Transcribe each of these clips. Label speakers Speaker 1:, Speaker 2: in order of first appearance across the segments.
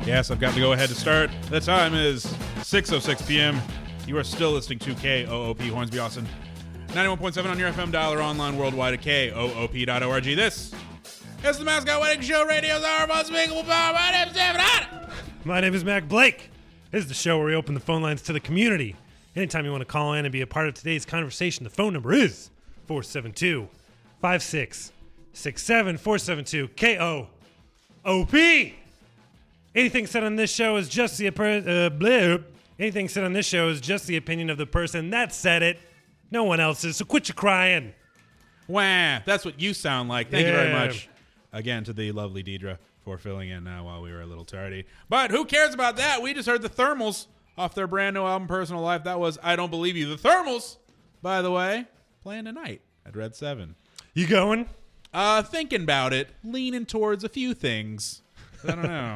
Speaker 1: Yes, I've got to go ahead to start. The time is 6:06 p.m. You are still listening to KOOP Hornsby, Austin. 91.7 on your FM dial or online worldwide at KOOP.org. This is the Mascot Wedding Show, radio's our most unspeakable power. My name is David Hunt.
Speaker 2: My name is Mac Blake. This is the show where we open the phone lines to the community. Anytime you want to call in and be a part of today's conversation, the phone number is 472-5667, 472-KOOP. Anything said on this show is just the anything said on this show is just the opinion of the person that said it. No one else's, so quit your crying.
Speaker 1: Wah, that's what you sound like. Thank you very
Speaker 2: Yeah.
Speaker 1: much again to the lovely Deidre for filling in while we were a little tardy. But who cares about that? We just heard the Thermals off their brand new album, Personal Life. That was I Don't Believe You. The Thermals, by the way, playing tonight at Red 7.
Speaker 2: You going?
Speaker 1: Thinking about it, leaning towards a few things. I don't know.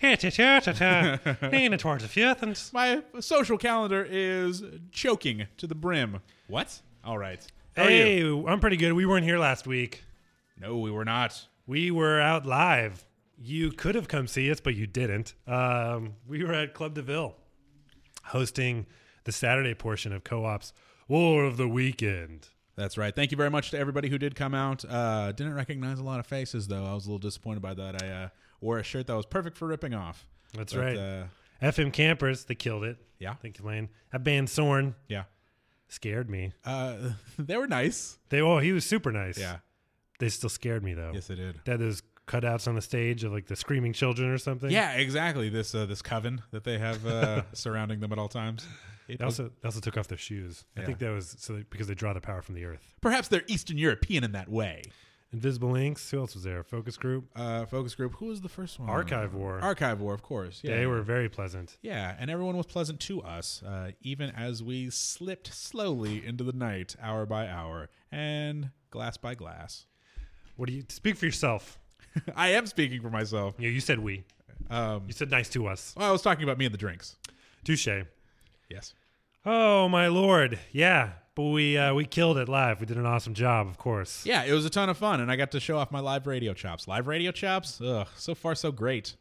Speaker 2: Leaning towards a few things.
Speaker 1: My social calendar is choking to the brim. What? All right. How are
Speaker 2: Hey,
Speaker 1: you?
Speaker 2: I'm pretty good. We weren't here last week.
Speaker 1: No, we were not.
Speaker 2: We were out live. You could have come see us, but you didn't. We were at Club DeVille hosting the Saturday portion of Co-op's War of the Weekend.
Speaker 1: That's right. Thank you very much to everybody who did come out. Didn't recognize a lot of faces, though. I was a little disappointed by that. I wore a shirt that was perfect for ripping off.
Speaker 2: That's
Speaker 1: But,
Speaker 2: right. FM Campers, they killed it.
Speaker 1: Yeah.
Speaker 2: Thank you, Lane. That band Sorn
Speaker 1: Yeah.
Speaker 2: scared me.
Speaker 1: They were nice.
Speaker 2: He was super nice.
Speaker 1: Yeah.
Speaker 2: They still scared me, though.
Speaker 1: Yes, they did.
Speaker 2: They had those cutouts on the stage of like the screaming children or something.
Speaker 1: Yeah, exactly. This coven that they have surrounding them at all times.
Speaker 2: They also took off their shoes. I
Speaker 1: Yeah.
Speaker 2: think that was because they draw the power from the earth.
Speaker 1: Perhaps they're Eastern European in that way.
Speaker 2: Invisible Inks. Who else was there? Focus Group.
Speaker 1: Focus Group. Who was the first one?
Speaker 2: Archive War.
Speaker 1: Archive War, of course. Yeah.
Speaker 2: They were very pleasant.
Speaker 1: Yeah, and everyone was pleasant to us, even as we slipped slowly into the night, hour by hour, and glass by glass.
Speaker 2: What do you speak for yourself?
Speaker 1: I am speaking for myself.
Speaker 2: Yeah, you said we. You said nice to us.
Speaker 1: Well, I was talking about me and the drinks.
Speaker 2: Touche.
Speaker 1: Yes.
Speaker 2: Oh my lord. Yeah, but we killed it live. We did an awesome job, of course.
Speaker 1: Yeah, it was a ton of fun, and I got to show off my live radio chops. Live radio chops? Ugh, so far so great.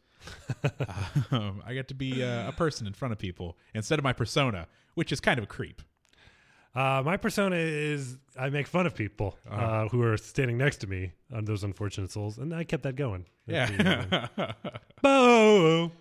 Speaker 1: I got to be a person in front of people instead of my persona, which is kind of a creep.
Speaker 2: My persona is I make fun of people who are standing next to me on those unfortunate souls, and I kept that going.
Speaker 1: Yeah.
Speaker 2: Bo.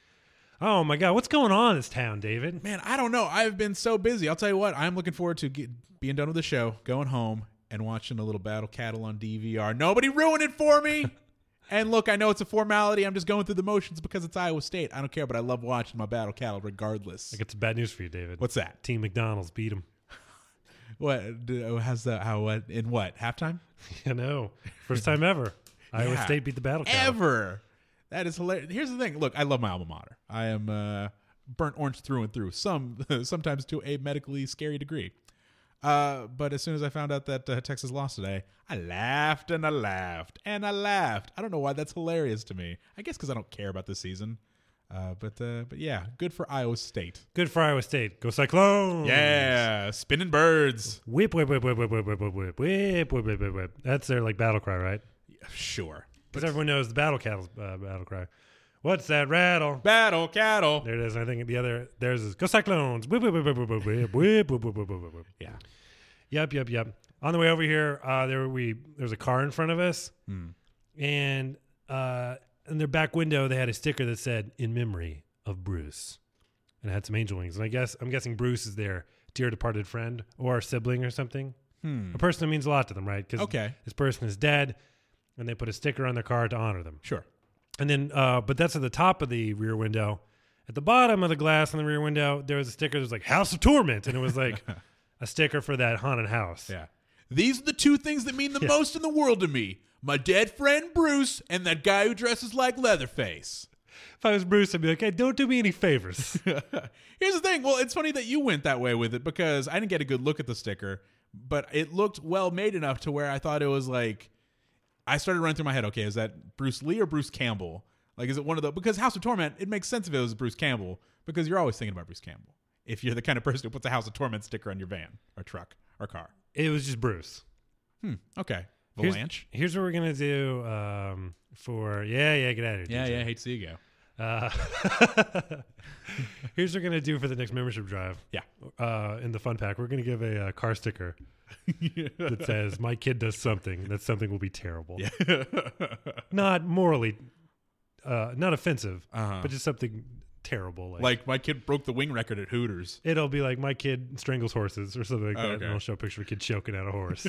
Speaker 2: Oh my God, what's going on in this town, David?
Speaker 1: Man, I don't know. I've been so busy. I'll tell you what. I'm looking forward to being done with the show, going home, and watching a little Battle Cattle on DVR. Nobody ruin it for me. And look, I know it's a formality. I'm just going through the motions because it's Iowa State. I don't care, but I love watching my Battle Cattle regardless.
Speaker 2: I got some bad news for you, David.
Speaker 1: What's that?
Speaker 2: Team McDonald's beat them.
Speaker 1: What? How's that? How? What? In what? Halftime?
Speaker 2: You know, first time ever. Iowa
Speaker 1: Yeah.
Speaker 2: State beat the Battle Cattle.
Speaker 1: Ever. That is hilarious. Here's the thing. Look, I love my alma mater. I am burnt orange through and through. Sometimes to a medically scary degree. But as soon as I found out that Texas lost today, I laughed and I laughed and I laughed. I don't know why that's hilarious to me. I guess because I don't care about this season. But yeah, good for Iowa State.
Speaker 2: Good for Iowa State. Go Cyclones.
Speaker 1: Yeah, spinning birds.
Speaker 2: Whip, whip, whip, whip, whip, whip, whip, whip, whip, whip, whip, whip, whip, whip. That's their like battle cry, right?
Speaker 1: Sure.
Speaker 2: Because everyone knows the Battle Cattle's battle cry. What's that rattle?
Speaker 1: Battle cattle.
Speaker 2: There it is. And I think the other theirs is Go Cyclones. Whip, whip, whip, whip, whip, whip, whip, whip, whip, whip, whip, whip, whip.
Speaker 1: Yeah.
Speaker 2: Yep. On the way over here, there was a car in front of us, and in their back window they had a sticker that said "In memory of Bruce," and it had some angel wings. And I'm guessing Bruce is their dear departed friend or sibling or something. A person that means a lot to them, right? Because
Speaker 1: Okay.
Speaker 2: this person is dead, and they put a sticker on their car to honor them.
Speaker 1: Sure.
Speaker 2: And then, but that's at the top of the rear window. At the bottom of the glass on the rear window, there was a sticker that was like "House of Torment," and it was like a sticker for that haunted house.
Speaker 1: Yeah. These are the two things that mean the most in the world to me. My dead friend Bruce and that guy who dresses like Leatherface.
Speaker 2: If I was Bruce, I'd be like, "Hey, don't do me any favors."
Speaker 1: Here's the thing. Well, it's funny that you went that way with it because I didn't get a good look at the sticker, but it looked well made enough to where I thought it was like, I started running through my head, okay, is that Bruce Lee or Bruce Campbell? Like, is it one of the, because House of Torment, it makes sense if it was Bruce Campbell because you're always thinking about Bruce Campbell. If you're the kind of person who puts a House of Torment sticker on your van or truck or car.
Speaker 2: It was just Bruce.
Speaker 1: Okay.
Speaker 2: Here's,
Speaker 1: Valanche.
Speaker 2: here's what we're gonna do. Get out of here.
Speaker 1: Yeah,
Speaker 2: DJ.
Speaker 1: hate to see you go.
Speaker 2: Here's what we're going to do for the next membership drive.
Speaker 1: Yeah.
Speaker 2: In the fun pack, we're going to give a car sticker that says, my kid does something. That something will be terrible.
Speaker 1: Yeah.
Speaker 2: Not morally, not offensive,
Speaker 1: Uh-huh.
Speaker 2: but just something terrible.
Speaker 1: Like my kid broke the wing record at Hooters.
Speaker 2: It'll be like, my kid strangles horses or something like that.
Speaker 1: Okay.
Speaker 2: And I'll show a picture of a kid choking out a horse.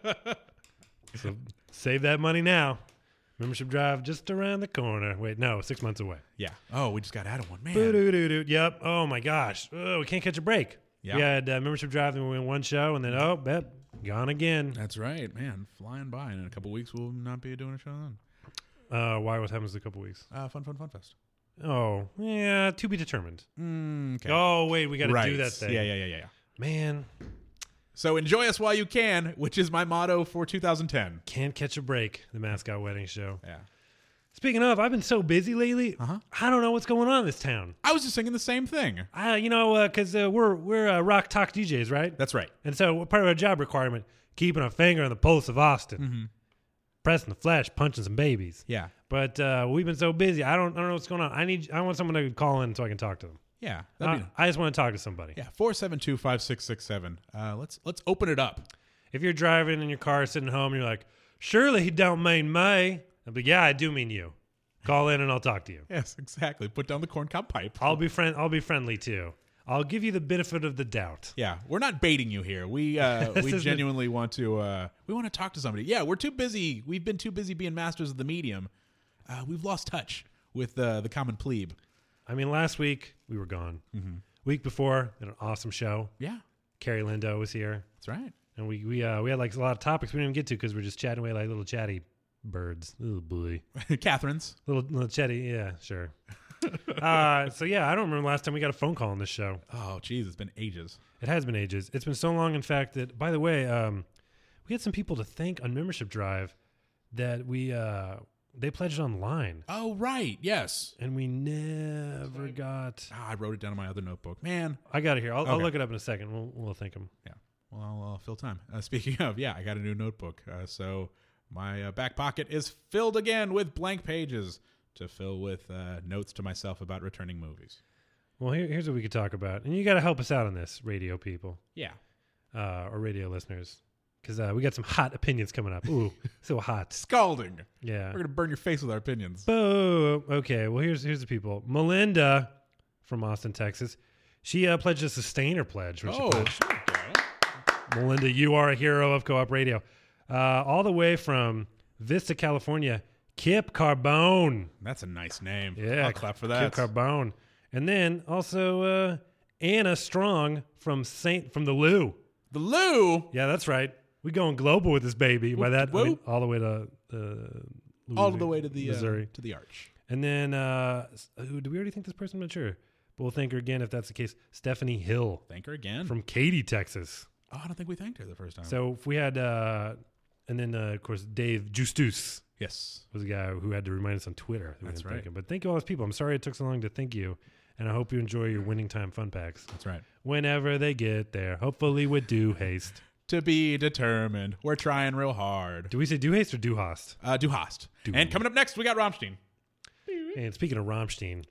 Speaker 2: So save that money now. Membership drive just around the corner. Wait, no, 6 months away.
Speaker 1: Yeah. Oh, we just got added one. Man.
Speaker 2: Boo-doo-doo-doo. Yep. Oh, my gosh. Oh, we can't catch a break.
Speaker 1: Yeah.
Speaker 2: We had membership drive, and we went one show, and then, gone again.
Speaker 1: That's right, man. Flying by. And in a couple weeks, we'll not be doing a show then.
Speaker 2: Why? What happens in a couple weeks?
Speaker 1: Fun Fest.
Speaker 2: Oh, yeah, to be determined.
Speaker 1: Okay.
Speaker 2: Oh, wait, we got to
Speaker 1: right.
Speaker 2: do that thing.
Speaker 1: Yeah.
Speaker 2: Man,
Speaker 1: So enjoy us while you can, which is my motto for 2010.
Speaker 2: can't catch a break, the Mascot Wedding Show.
Speaker 1: Yeah.
Speaker 2: Speaking of, I've been so busy lately.
Speaker 1: Uh-huh.
Speaker 2: I don't know what's going on in this town.
Speaker 1: I was just thinking the same thing.
Speaker 2: Because we're rock talk DJs, right?
Speaker 1: That's right.
Speaker 2: And so part of our job requirement, keeping a finger on the pulse of Austin,
Speaker 1: Mm-hmm.
Speaker 2: pressing the flesh, punching some babies.
Speaker 1: Yeah.
Speaker 2: But we've been so busy. I don't know what's going on. I want someone to call in so I can talk to them.
Speaker 1: Yeah.
Speaker 2: I just want to talk to somebody.
Speaker 1: Yeah. 472-5667. Let's open it up.
Speaker 2: If you're driving in your car, sitting home, and you're like, surely he don't mean me. I'll be, yeah, I do mean you. Call in and I'll talk to you.
Speaker 1: Yes, exactly. Put down the corncob pipe.
Speaker 2: I'll be friendly too. I'll give you the benefit of the doubt.
Speaker 1: Yeah, we're not baiting you here. We genuinely want to talk to somebody. Yeah, we're too busy. We've been too busy being masters of the medium. We've lost touch with the common plebe.
Speaker 2: I mean, last week we were gone.
Speaker 1: Mm-hmm.
Speaker 2: Week before, an awesome show.
Speaker 1: Yeah,
Speaker 2: Carrie Lindo was here,
Speaker 1: that's right.
Speaker 2: and we had like a lot of topics we didn't even get to because we're just chatting away like little chatty birds. Oh boy,
Speaker 1: Catherine's.
Speaker 2: little chatty. Yeah, sure. So yeah, I don't remember the last time we got a phone call on this show.
Speaker 1: Oh, geez, it's been ages.
Speaker 2: It has been ages. It's been so long, in fact, that, by the way, we had some people to thank on Membership Drive that they pledged online,
Speaker 1: Oh, right. Yes.
Speaker 2: and we never got.
Speaker 1: I wrote it down in my other notebook. Man.
Speaker 2: I got it here. I'll
Speaker 1: Okay.
Speaker 2: look it up in a second. We'll thank them.
Speaker 1: Yeah. Well, I'll fill time. Speaking of, yeah, I got a new notebook. So my back pocket is filled again with blank pages to fill with notes to myself about returning movies.
Speaker 2: Well, here's what we could talk about, and you got to help us out on this, radio people,
Speaker 1: Yeah.
Speaker 2: or radio listeners, because we got some hot opinions coming up. Ooh, so hot.
Speaker 1: Scalding.
Speaker 2: Yeah.
Speaker 1: We're going to burn your face with our opinions.
Speaker 2: Boo. Okay. Well, here's the people. Melinda from Austin, Texas. She pledged a sustainer pledge. When she pledged. Melinda, you are a hero of Co-op Radio. All the way from Vista, California, Kip Carbone.
Speaker 1: That's a nice name.
Speaker 2: Yeah.
Speaker 1: I'll clap for that.
Speaker 2: Kip Carbone. And then also Anna Strong from the Lou.
Speaker 1: The Lou.
Speaker 2: Yeah, that's right. We going global with this baby. By that, I mean,
Speaker 1: whoop.
Speaker 2: all the way to
Speaker 1: All the way to the
Speaker 2: Missouri.
Speaker 1: to the arch.
Speaker 2: And then, do we already think this person? I'm not sure. But we'll thank her again if that's the case. Stephanie Hill
Speaker 1: Thank her again.
Speaker 2: from Katy, Texas.
Speaker 1: Oh, I don't think we thanked her the first time.
Speaker 2: So if we had, and then, of course, Dave Justus
Speaker 1: yes.
Speaker 2: was the guy who had to remind us on Twitter. That we
Speaker 1: That's
Speaker 2: didn't thank
Speaker 1: right.
Speaker 2: him. But thank you all those people. I'm sorry it took so long to thank you. And I hope you enjoy your winning time fun packs.
Speaker 1: That's right.
Speaker 2: Whenever they get there. Hopefully with due haste.
Speaker 1: To be determined. We're trying real hard.
Speaker 2: Do we say due haste or due host?
Speaker 1: Du Hast.
Speaker 2: Du-
Speaker 1: And coming up next, we got Rammstein.
Speaker 2: And speaking of Rammstein,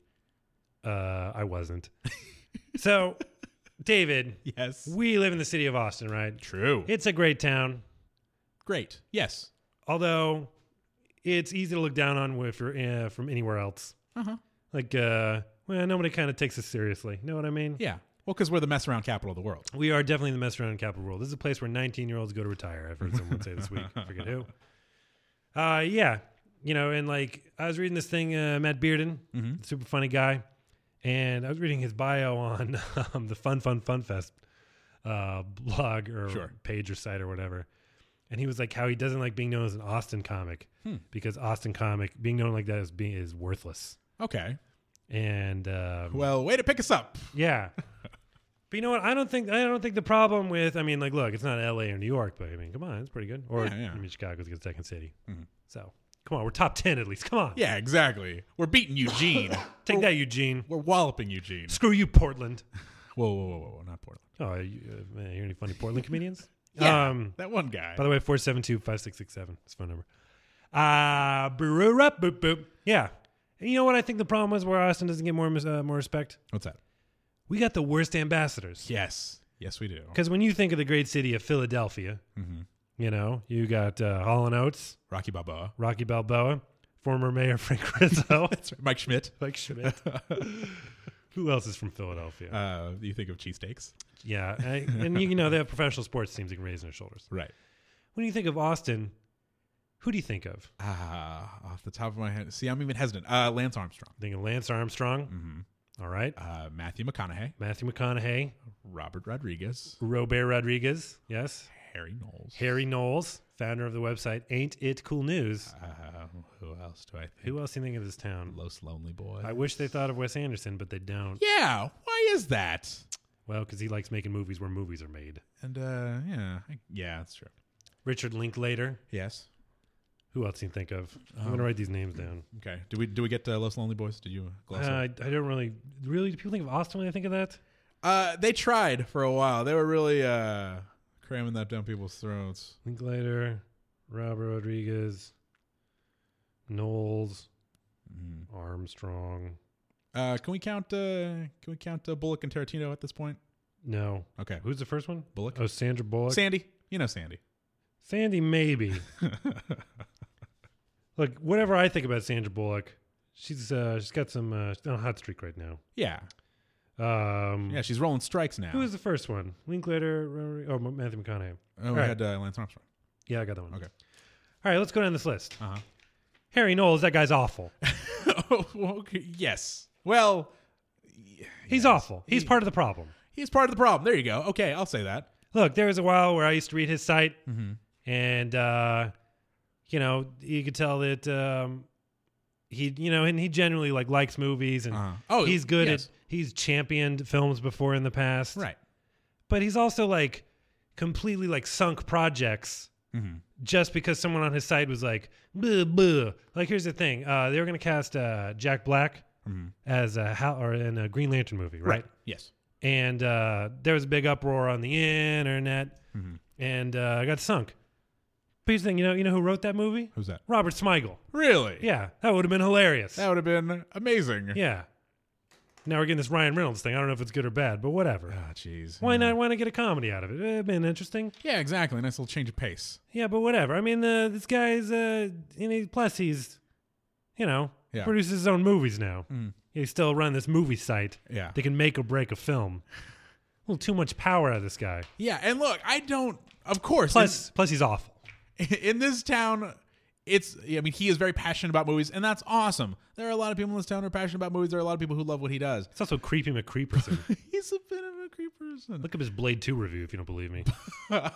Speaker 2: I wasn't. So, David,
Speaker 1: Yes.
Speaker 2: we live in the city of Austin, right?
Speaker 1: True.
Speaker 2: It's a great town.
Speaker 1: Great. Yes.
Speaker 2: Although it's easy to look down on if you're from anywhere else.
Speaker 1: Uh-huh.
Speaker 2: Like, well, nobody kind of takes us seriously. Know what I mean?
Speaker 1: Yeah. Well, because we're the mess around capital of the world.
Speaker 2: We are definitely the mess around capital world. This is a place where 19-year-olds go to retire. I've heard someone say this week. I forget who. Yeah. You know, and like I was reading this thing, Matt Bearden, super funny guy, and I was reading his bio on the Fun Fest blog or
Speaker 1: Sure.
Speaker 2: page or site or whatever. And he was like how he doesn't like being known as an Austin comic because Austin comic being known like that is worthless.
Speaker 1: Okay.
Speaker 2: And
Speaker 1: Well, way to pick us up.
Speaker 2: yeah. But you know what? I don't think the problem with, I mean, like, look, it's not LA or New York, but I mean, come on, it's pretty good. Or
Speaker 1: Yeah.
Speaker 2: I mean, Chicago's a good second city. So come on, we're top 10 at least. Come on.
Speaker 1: Yeah, exactly. We're beating Eugene.
Speaker 2: Take that, Eugene.
Speaker 1: We're walloping Eugene.
Speaker 2: Screw you, Portland.
Speaker 1: Whoa, not Portland.
Speaker 2: Oh, man, you hear any funny Portland comedians?
Speaker 1: Yeah, that one guy.
Speaker 2: By the way, 472-5667 is phone number. Boop, boop. Yeah. And you know what I think the problem was where Austin doesn't get more respect?
Speaker 1: What's that?
Speaker 2: We got the worst ambassadors.
Speaker 1: Yes, we do.
Speaker 2: Because when you think of the great city of Philadelphia, you know, you got Hall & Oates,
Speaker 1: Rocky Balboa,
Speaker 2: Rocky Balboa, former Mayor Frank Rizzo.
Speaker 1: That's right. Mike Schmidt.
Speaker 2: Who else is from Philadelphia?
Speaker 1: You think of cheesesteaks,
Speaker 2: Yeah, and you know they have professional sports teams that can raise their shoulders.
Speaker 1: right?
Speaker 2: When you think of Austin, who do you think of?
Speaker 1: Off the top of my head, see, I'm even hesitant. Lance Armstrong,
Speaker 2: Think of Lance Armstrong. All right.
Speaker 1: Matthew McConaughey,
Speaker 2: Matthew McConaughey,
Speaker 1: Robert Rodriguez,
Speaker 2: Robert Rodriguez. Yes.
Speaker 1: Harry Knowles.
Speaker 2: Harry Knowles, founder of the website Ain't It Cool News.
Speaker 1: Who else do I think?
Speaker 2: Who else do you think of this town?
Speaker 1: Los Lonely Boys.
Speaker 2: I wish they thought of Wes Anderson, but they don't.
Speaker 1: Yeah, why is that?
Speaker 2: Well, because he likes making movies where movies are made.
Speaker 1: And yeah, that's true.
Speaker 2: Richard Linklater.
Speaker 1: Yes.
Speaker 2: Who else do you think of? I'm going to write these names down.
Speaker 1: Okay. Do we get Los Lonely Boys? Did you gloss
Speaker 2: I don't really. Do people think of Austin when they think of that?
Speaker 1: They tried for a while. They were really cramming that down people's throats.
Speaker 2: Linklater, Robert Rodriguez, Knowles, Armstrong.
Speaker 1: Can we count Bullock and Tarantino at this point?
Speaker 2: No.
Speaker 1: Okay.
Speaker 2: Who's the first one?
Speaker 1: Bullock.
Speaker 2: Oh, Sandra Bullock.
Speaker 1: Sandy. You know Sandy.
Speaker 2: Sandy, maybe. Look, whatever I think about Sandra Bullock, she's got some she's on a hot streak right now.
Speaker 1: Yeah.
Speaker 2: Yeah,
Speaker 1: she's rolling strikes now.
Speaker 2: Who was the first one? Linklater, Matthew McConaughey.
Speaker 1: Oh, we had Lance Armstrong.
Speaker 2: Yeah, I got that one.
Speaker 1: Okay.
Speaker 2: All right, let's go down this list.
Speaker 1: Uh-huh.
Speaker 2: Harry Knowles, that guy's awful.
Speaker 1: Okay. Yes. Well,
Speaker 2: He's awful. He's part of the problem.
Speaker 1: He's part of the problem. There you go. Okay, I'll say that.
Speaker 2: Look, there was a while where I used to read his site, and you know, you could tell that he, you know, and he generally likes movies, and he's good at. He's championed films before in the past,
Speaker 1: right?
Speaker 2: But he's also completely sunk projects just because someone on his site was like, buh, buh. Like, here's the thing: they were going to cast Jack Black as in a Green Lantern movie, right?
Speaker 1: Yes.
Speaker 2: And there was a big uproar on the internet, and it got sunk. But here's the thing: you know who wrote that movie?
Speaker 1: Who's that?
Speaker 2: Robert Smigel.
Speaker 1: Really?
Speaker 2: Yeah, that would have been hilarious.
Speaker 1: That would have been amazing.
Speaker 2: Yeah. Now we're getting this Ryan Reynolds thing. I don't know if it's good or bad, but whatever.
Speaker 1: Ah, jeez.
Speaker 2: Why not? Why not get a comedy out of it? It'd been interesting.
Speaker 1: Yeah, exactly. Nice little change of pace.
Speaker 2: Yeah, but whatever. I mean, this guy's plus he's, produces his own movies now. He's still running this movie site.
Speaker 1: Yeah.
Speaker 2: They can make or break a film. A little too much power out of this guy.
Speaker 1: Yeah, and look, I don't. Of course.
Speaker 2: Plus he's awful.
Speaker 1: In this town, he is very passionate about movies, and that's awesome. There are a lot of people in this town who are passionate about movies. There are a lot of people who love what he does.
Speaker 2: It's also Creepy McCreeperson.
Speaker 1: He's a bit of a creeperson.
Speaker 2: Look up his Blade 2 review if you don't believe me.
Speaker 1: That's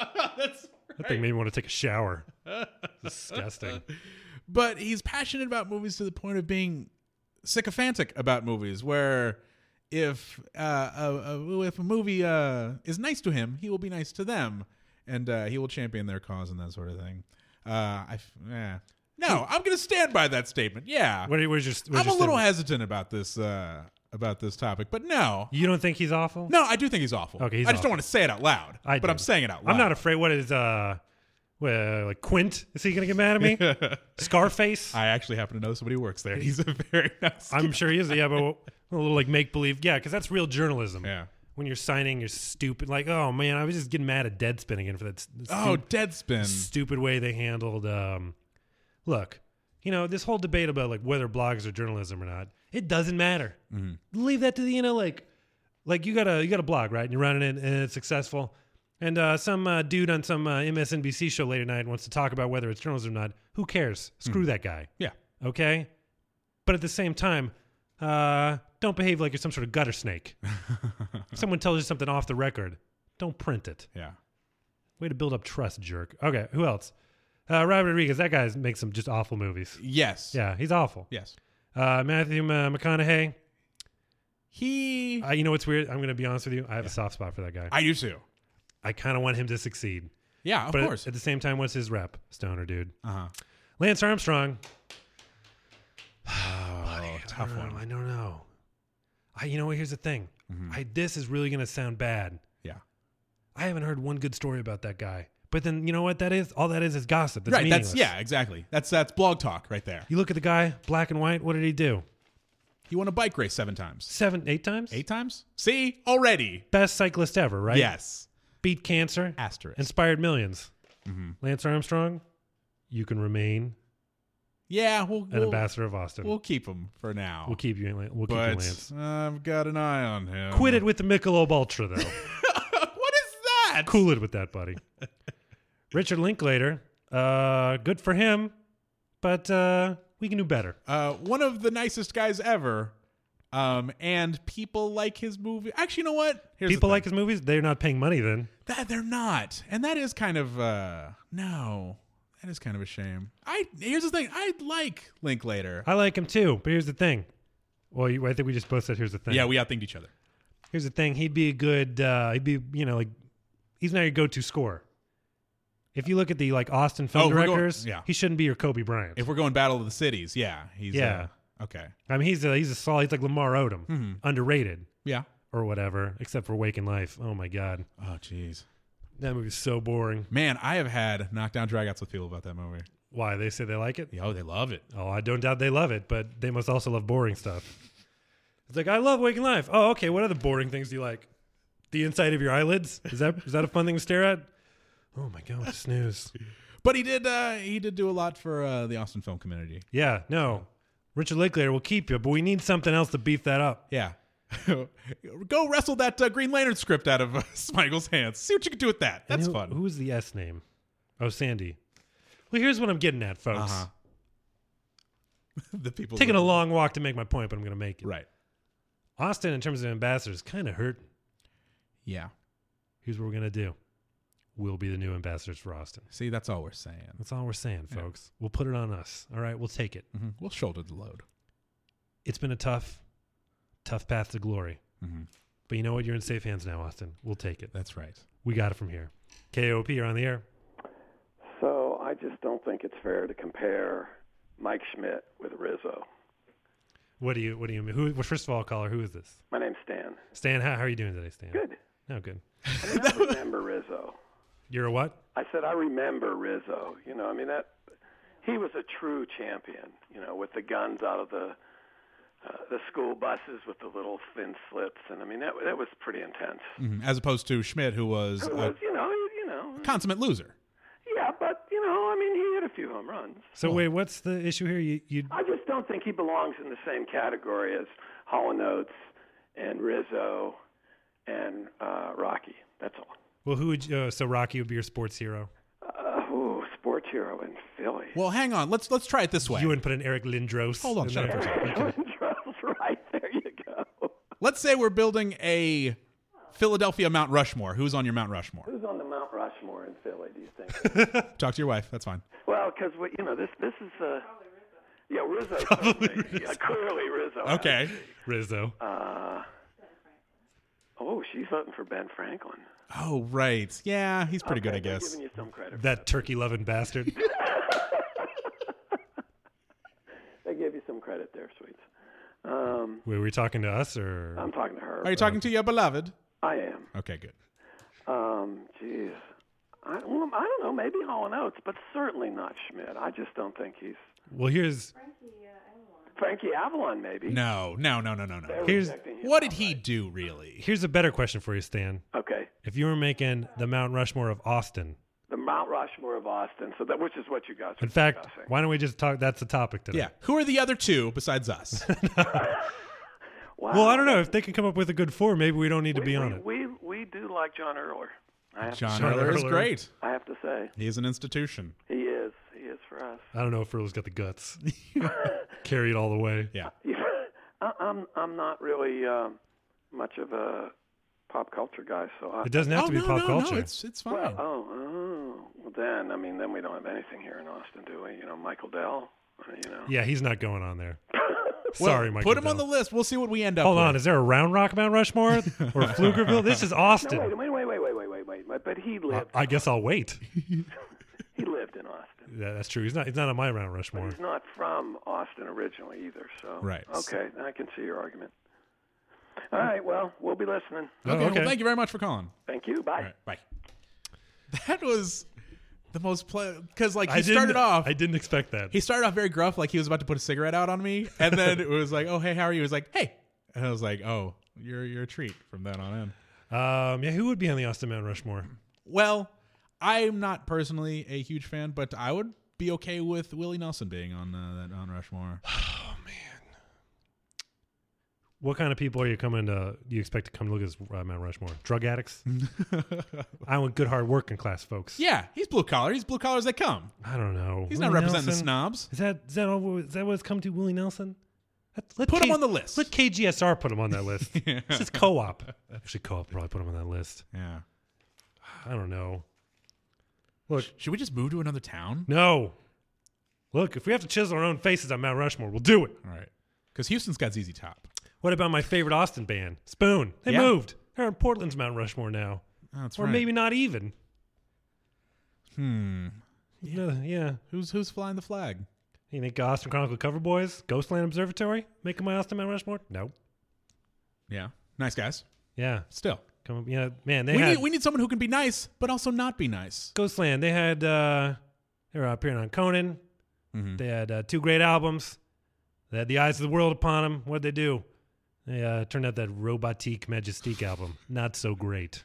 Speaker 2: That thing made me want to take a shower. Disgusting.
Speaker 1: But he's passionate about movies to the point of being sycophantic about movies, where if a movie is nice to him, he will be nice to them, and he will champion their cause and that sort of thing. No, I'm going to stand by that statement. Yeah,
Speaker 2: I'm
Speaker 1: a little hesitant about this topic, but no.
Speaker 2: You don't think he's awful?
Speaker 1: No, I do think he's awful.
Speaker 2: Okay,
Speaker 1: I just don't want to say it out loud. But I'm saying it out loud.
Speaker 2: I'm not afraid. What is Quint? Is he going to get mad at me? Scarface?
Speaker 1: I actually happen to know somebody who works there. He's a very nice guy.
Speaker 2: I'm sure he is. Yeah, but a little make believe. Yeah, because that's real journalism.
Speaker 1: Yeah.
Speaker 2: When you're signing, you're stupid. Oh man, I was just getting mad at Deadspin again for that.
Speaker 1: Deadspin.
Speaker 2: Stupid way they handled. Look, this whole debate about whether blogs are journalism or not, it doesn't matter. Leave that to the you got a blog, right? And you're running it and it's successful. And some dude on some MSNBC show late at night wants to talk about whether it's journalism or not. Who cares? Screw that guy.
Speaker 1: Yeah.
Speaker 2: Okay? But at the same time, don't behave like you're some sort of gutter snake. If someone tells you something off the record, don't print it.
Speaker 1: Yeah.
Speaker 2: Way to build up trust, jerk. Okay, who else? Robert Rodriguez. That guy makes some just awful movies.
Speaker 1: Yes.
Speaker 2: Yeah, he's awful.
Speaker 1: Yes.
Speaker 2: Matthew McConaughey.
Speaker 1: He...
Speaker 2: you know what's weird? I'm going to be honest with you. I have a soft spot for that guy.
Speaker 1: I do too.
Speaker 2: I kind of want him to succeed.
Speaker 1: Yeah, of course.
Speaker 2: At the same time, what's his rep? Stoner dude.
Speaker 1: Uh-huh.
Speaker 2: Lance Armstrong.
Speaker 1: Buddy, tough one.
Speaker 2: I don't know. You know what? Here's the thing. This is really going to sound bad.
Speaker 1: Yeah.
Speaker 2: I haven't heard one good story about that guy, But then you know what that is? All that is gossip. That's
Speaker 1: Right.
Speaker 2: meaningless.
Speaker 1: Exactly. That's blog talk right there.
Speaker 2: You look at the guy, black and white. What did he do?
Speaker 1: He won a bike race 7 times.
Speaker 2: 8 times?
Speaker 1: 8 times? See? Already.
Speaker 2: Best cyclist ever, right?
Speaker 1: Yes.
Speaker 2: Beat cancer.
Speaker 1: Asterisk.
Speaker 2: Inspired millions.
Speaker 1: Mm-hmm.
Speaker 2: Lance Armstrong, you can remain
Speaker 1: Yeah,
Speaker 2: an ambassador of Austin.
Speaker 1: We'll keep him for now.
Speaker 2: We'll keep you. We'll keep you,
Speaker 1: but
Speaker 2: Lance.
Speaker 1: I've got an eye on him.
Speaker 2: Quit it with the Michelob Ultra, though.
Speaker 1: What is that?
Speaker 2: Cool it with that, buddy. Richard Linklater, good for him, but we can do better.
Speaker 1: One of the nicest guys ever. And people like his movie. Actually, you know what?
Speaker 2: People like his movies. They're not paying money then.
Speaker 1: That they're not, and that is kind of no. That is kind of a shame. Here's the thing. I like Linklater.
Speaker 2: I like him too, but here's the thing. Well, I think we just both said here's the thing.
Speaker 1: Yeah, we outthinked each other.
Speaker 2: Here's the thing. He'd be a good. He'd be like he's not your go-to scorer. If you look at the Austin film directors, he shouldn't be your Kobe Bryant.
Speaker 1: If we're going Battle of the Cities, he's okay.
Speaker 2: I mean, he's a solid. He's like Lamar Odom, underrated.
Speaker 1: Yeah,
Speaker 2: or whatever, except for Waking Life. Oh my god.
Speaker 1: Oh jeez,
Speaker 2: that movie's so boring.
Speaker 1: Man, I have had knockdown dragouts with people about that movie.
Speaker 2: Why? They say they like it?
Speaker 1: Oh, they love it.
Speaker 2: Oh, I don't doubt they love it, but they must also love boring stuff. It's like, I love Waking Life. Oh, okay. What other boring things do you like? The inside of your eyelids? Is that a fun thing to stare at? Oh my god, snooze.
Speaker 1: But he did do a lot for the Austin film community.
Speaker 2: Yeah, no. Richard Linklater will keep you, but we need something else to beef that up.
Speaker 1: Yeah. Go wrestle that Green Lantern script out of Smigel's hands. See what you can do with that. That's fun.
Speaker 2: Who was the S name? Oh, Sandy. Well, here's what I'm getting at, folks.
Speaker 1: The people
Speaker 2: taking a long walk to make my point, but I'm going to make it.
Speaker 1: Right.
Speaker 2: Austin, in terms of ambassadors, kind of hurt.
Speaker 1: Yeah.
Speaker 2: Here's what we're going to do. We'll be the new ambassadors for Austin.
Speaker 1: See, that's all we're saying.
Speaker 2: That's all we're saying, folks. We'll put it on us. All right, we'll take it.
Speaker 1: Mm-hmm. We'll shoulder the load.
Speaker 2: It's been a tough path to glory. Mm-hmm. But you know what? You're in safe hands now, Austin. We'll take it.
Speaker 1: That's right.
Speaker 2: We got it from here. KOP, you're on the air.
Speaker 3: So I just don't think it's fair to compare Mike Schmidt with Rizzo.
Speaker 2: What do you mean? Well, first of all, caller, who is this?
Speaker 3: My name's Stan.
Speaker 2: Stan, how are you doing today, Stan?
Speaker 3: Good.
Speaker 2: Oh, good.
Speaker 3: I remember Rizzo.
Speaker 2: You're a what?
Speaker 3: I said I remember Rizzo. You know, I mean he was a true champion. You know, with the guns out of the school buses with the little thin slips, and I mean that was pretty intense.
Speaker 1: Mm-hmm. As opposed to Schmidt, who was
Speaker 3: you know
Speaker 1: consummate loser.
Speaker 3: Yeah, but I mean he had a few home runs.
Speaker 2: So wait, what's the issue here? You
Speaker 3: I just don't think he belongs in the same category as Hall & Oates and Rizzo and Rocky. That's all.
Speaker 2: Well, who would so Rocky would be your sports hero?
Speaker 3: Sports hero in Philly.
Speaker 1: Well, hang on. Let's try it this way.
Speaker 2: You wouldn't put an Eric Lindros.
Speaker 1: Hold on, shut up for a second.
Speaker 3: Lindros, right there you go.
Speaker 1: Let's say we're building a Philadelphia Mount Rushmore. Who's on your Mount Rushmore?
Speaker 3: Who's on the Mount Rushmore in Philly? Do you think?
Speaker 1: Talk to your wife. That's fine.
Speaker 3: Well, because this is Rizzo. Clearly Rizzo.
Speaker 1: Okay,
Speaker 2: Rizzo.
Speaker 3: She's voting for Ben Franklin.
Speaker 1: Oh, right. Yeah, he's pretty good, I guess.
Speaker 3: Giving you some credit.
Speaker 2: That turkey-loving bastard.
Speaker 3: They gave you some credit there, sweets.
Speaker 2: Were we talking to us or?
Speaker 3: I'm talking to her.
Speaker 1: Are you talking to your beloved?
Speaker 3: I am.
Speaker 1: Okay, good.
Speaker 3: Geez. I don't know. Maybe Hall & Oates, but certainly not Schmidt. I just don't think he's.
Speaker 2: Well, here's.
Speaker 3: Frankie Avalon, maybe.
Speaker 1: No.
Speaker 2: Here's
Speaker 1: what did he do, really?
Speaker 2: Here's a better question for you, Stan.
Speaker 3: Okay.
Speaker 2: If you were making the Mount Rushmore of Austin.
Speaker 3: The Mount Rushmore of Austin. So which is what you guys are
Speaker 2: In fact,
Speaker 3: discussing.
Speaker 2: why don't we just talk? That's the topic today.
Speaker 1: Yeah. Who are the other two besides us?
Speaker 3: Wow.
Speaker 2: Well, I don't know. If they can come up with a good 4, maybe we don't need to be on it.
Speaker 3: We do like John Earler.
Speaker 1: John Earler is great.
Speaker 3: I have to say.
Speaker 1: He's an institution.
Speaker 3: He is for us.
Speaker 2: I don't know if Earl's got the guts. Carry it all the way.
Speaker 1: Yeah.
Speaker 3: I'm not really much of a pop culture guy, so
Speaker 2: it doesn't have to be pop culture.
Speaker 1: No, it's fine.
Speaker 3: Well, then we don't have anything here in Austin, do we? Michael Dell.
Speaker 2: Yeah, he's not going on there.
Speaker 1: Well,
Speaker 2: Sorry, Michael.
Speaker 1: Put him on the list. We'll see what we end up
Speaker 2: Hold
Speaker 1: with.
Speaker 2: on. Is there a Round Rock Mount Rushmore or Pflugerville? This is Austin.
Speaker 3: No, wait. But he lived.
Speaker 2: I guess I'll wait.
Speaker 3: He lived in Austin.
Speaker 2: Yeah, that's true. He's not on my Mount Rushmore.
Speaker 3: But he's not from Austin originally either. So
Speaker 1: right.
Speaker 3: Okay, I can see your argument. All right. Well, we'll be listening.
Speaker 1: Okay. Well, thank you very much for calling.
Speaker 3: Thank you. Bye.
Speaker 1: All right, bye. That was the most because like
Speaker 2: I
Speaker 1: he
Speaker 2: didn't expect that.
Speaker 1: started off very gruff, like he was about to put a cigarette out on me, and then it was like, oh hey, how are you? He was like, hey, and I was like, oh, you're a treat from then on in.
Speaker 2: Yeah, who would be on the Austin Mount Rushmore?
Speaker 1: Well, I'm not personally a huge fan, but I would be okay with Willie Nelson being on that on Rushmore.
Speaker 2: Oh man, what kind of people are you coming to? Do you expect to come look at this Mount Rushmore? Drug addicts? I want good, hard working class folks.
Speaker 1: Yeah, he's blue collar. He's blue collar as they come.
Speaker 2: I don't know.
Speaker 1: He's
Speaker 2: Willie
Speaker 1: not representing
Speaker 2: Nelson?
Speaker 1: the snobs.
Speaker 2: Is that what it's come to? Willie Nelson? Let
Speaker 1: Put him on the list.
Speaker 2: Let KGSR put him on that list.
Speaker 1: Yeah.
Speaker 2: This is co-op. Actually, co-op probably put him on that list.
Speaker 1: Yeah.
Speaker 2: I don't know. Look,
Speaker 1: Should we just move to another town?
Speaker 2: no. Look, if we have to chisel our own faces on Mount Rushmore, we'll do it.
Speaker 1: All right. Because Houston's got ZZ Top.
Speaker 2: What about my favorite Austin band, Spoon? They
Speaker 1: Yeah.
Speaker 2: moved. They're on Portland's Mount Rushmore now.
Speaker 1: Oh, that's
Speaker 2: Or
Speaker 1: right.
Speaker 2: maybe not even. Yeah.
Speaker 1: Who's flying the flag?
Speaker 2: You think Austin Chronicle Cover Boys, Ghostland Observatory, making my Austin Mount Rushmore? No.
Speaker 1: Yeah. Nice guys.
Speaker 2: Yeah.
Speaker 1: Still.
Speaker 2: Come, yeah, man, they had
Speaker 1: We need someone who can be nice, but also not be nice.
Speaker 2: Ghostland. They had they were appearing on Conan.
Speaker 1: Mm-hmm.
Speaker 2: They had 2 great albums. They had the eyes of the world upon them. What'd they do? They turned out that Robotique Majestique album. Not so great.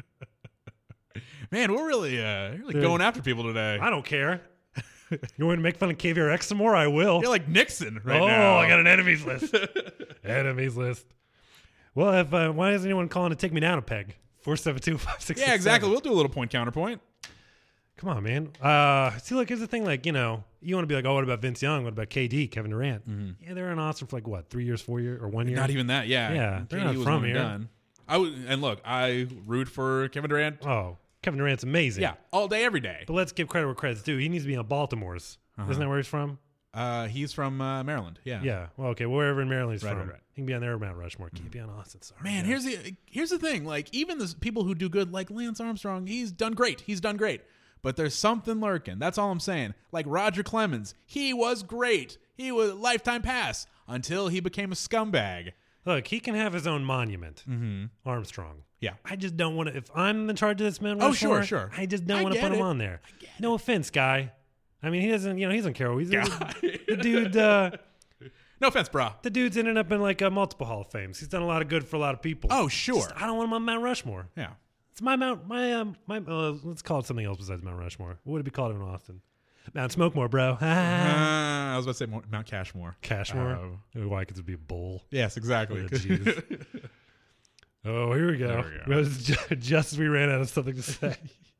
Speaker 1: Man, we're really going after people today.
Speaker 2: I don't care. You want to make fun of KVRX some more? I will.
Speaker 1: You're like Nixon right
Speaker 2: oh,
Speaker 1: now.
Speaker 2: I got an enemies list. Enemies list. Well, if why is anyone calling to take me down a peg? 472-5667.
Speaker 1: Yeah, exactly. We'll do a little point counterpoint.
Speaker 2: Come on, man. See, look, here's the thing. Like, you want to be like, oh, what about Vince Young? What about KD, Kevin Durant?
Speaker 1: Mm-hmm.
Speaker 2: Yeah, they're in Austin for like, what, 3 years, 4 years, or 1 year?
Speaker 1: Not even that. Yeah.
Speaker 2: Yeah, they're
Speaker 1: KD
Speaker 2: not
Speaker 1: was
Speaker 2: from
Speaker 1: one and
Speaker 2: here.
Speaker 1: done. And look, I root for Kevin Durant.
Speaker 2: Oh, Kevin Durant's amazing.
Speaker 1: Yeah, all day, every day.
Speaker 2: But let's give credit where credit's due. He needs to be on Baltimore's. Isn't that where he's from?
Speaker 1: He's from Maryland. Yeah.
Speaker 2: Yeah. Well, okay, wherever in Maryland he's
Speaker 1: Right,
Speaker 2: from.
Speaker 1: right.
Speaker 2: He can be on there or Mount Rushmore. Can't be on Austin. Sorry.
Speaker 1: Man,
Speaker 2: guys.
Speaker 1: here's the thing. Like, even the people who do good, like Lance Armstrong, he's done great. But there's something lurking. That's all I'm saying. Like Roger Clemens, he was great. He was lifetime pass until he became a scumbag.
Speaker 2: Look, he can have his own monument. Armstrong.
Speaker 1: Yeah.
Speaker 2: I just don't want to. If I'm in charge of this Mount
Speaker 1: Oh,
Speaker 2: Rushmore,
Speaker 1: sure.
Speaker 2: I just don't
Speaker 1: I
Speaker 2: want to
Speaker 1: get
Speaker 2: put him
Speaker 1: it.
Speaker 2: on there. No offense, guy. I mean, he doesn't. He doesn't care. He's
Speaker 1: Guy.
Speaker 2: the dude.
Speaker 1: No offense, brah.
Speaker 2: The dude's ended up in like multiple Hall of Fames. He's done a lot of good for a lot of people.
Speaker 1: Oh, sure.
Speaker 2: Just, I don't want him on Mount Rushmore.
Speaker 1: Yeah.
Speaker 2: It's my Mount. Let's call it something else besides Mount Rushmore. What would it be called in Austin? Mount Smokemore, bro.
Speaker 1: I was about to say Mount Cashmore.
Speaker 2: Cashmore. Why could it be a bowl?
Speaker 1: Yes, exactly.
Speaker 2: Oh, jeez. Oh, here we go.
Speaker 1: There we go.
Speaker 2: It was just as we ran out of something to say.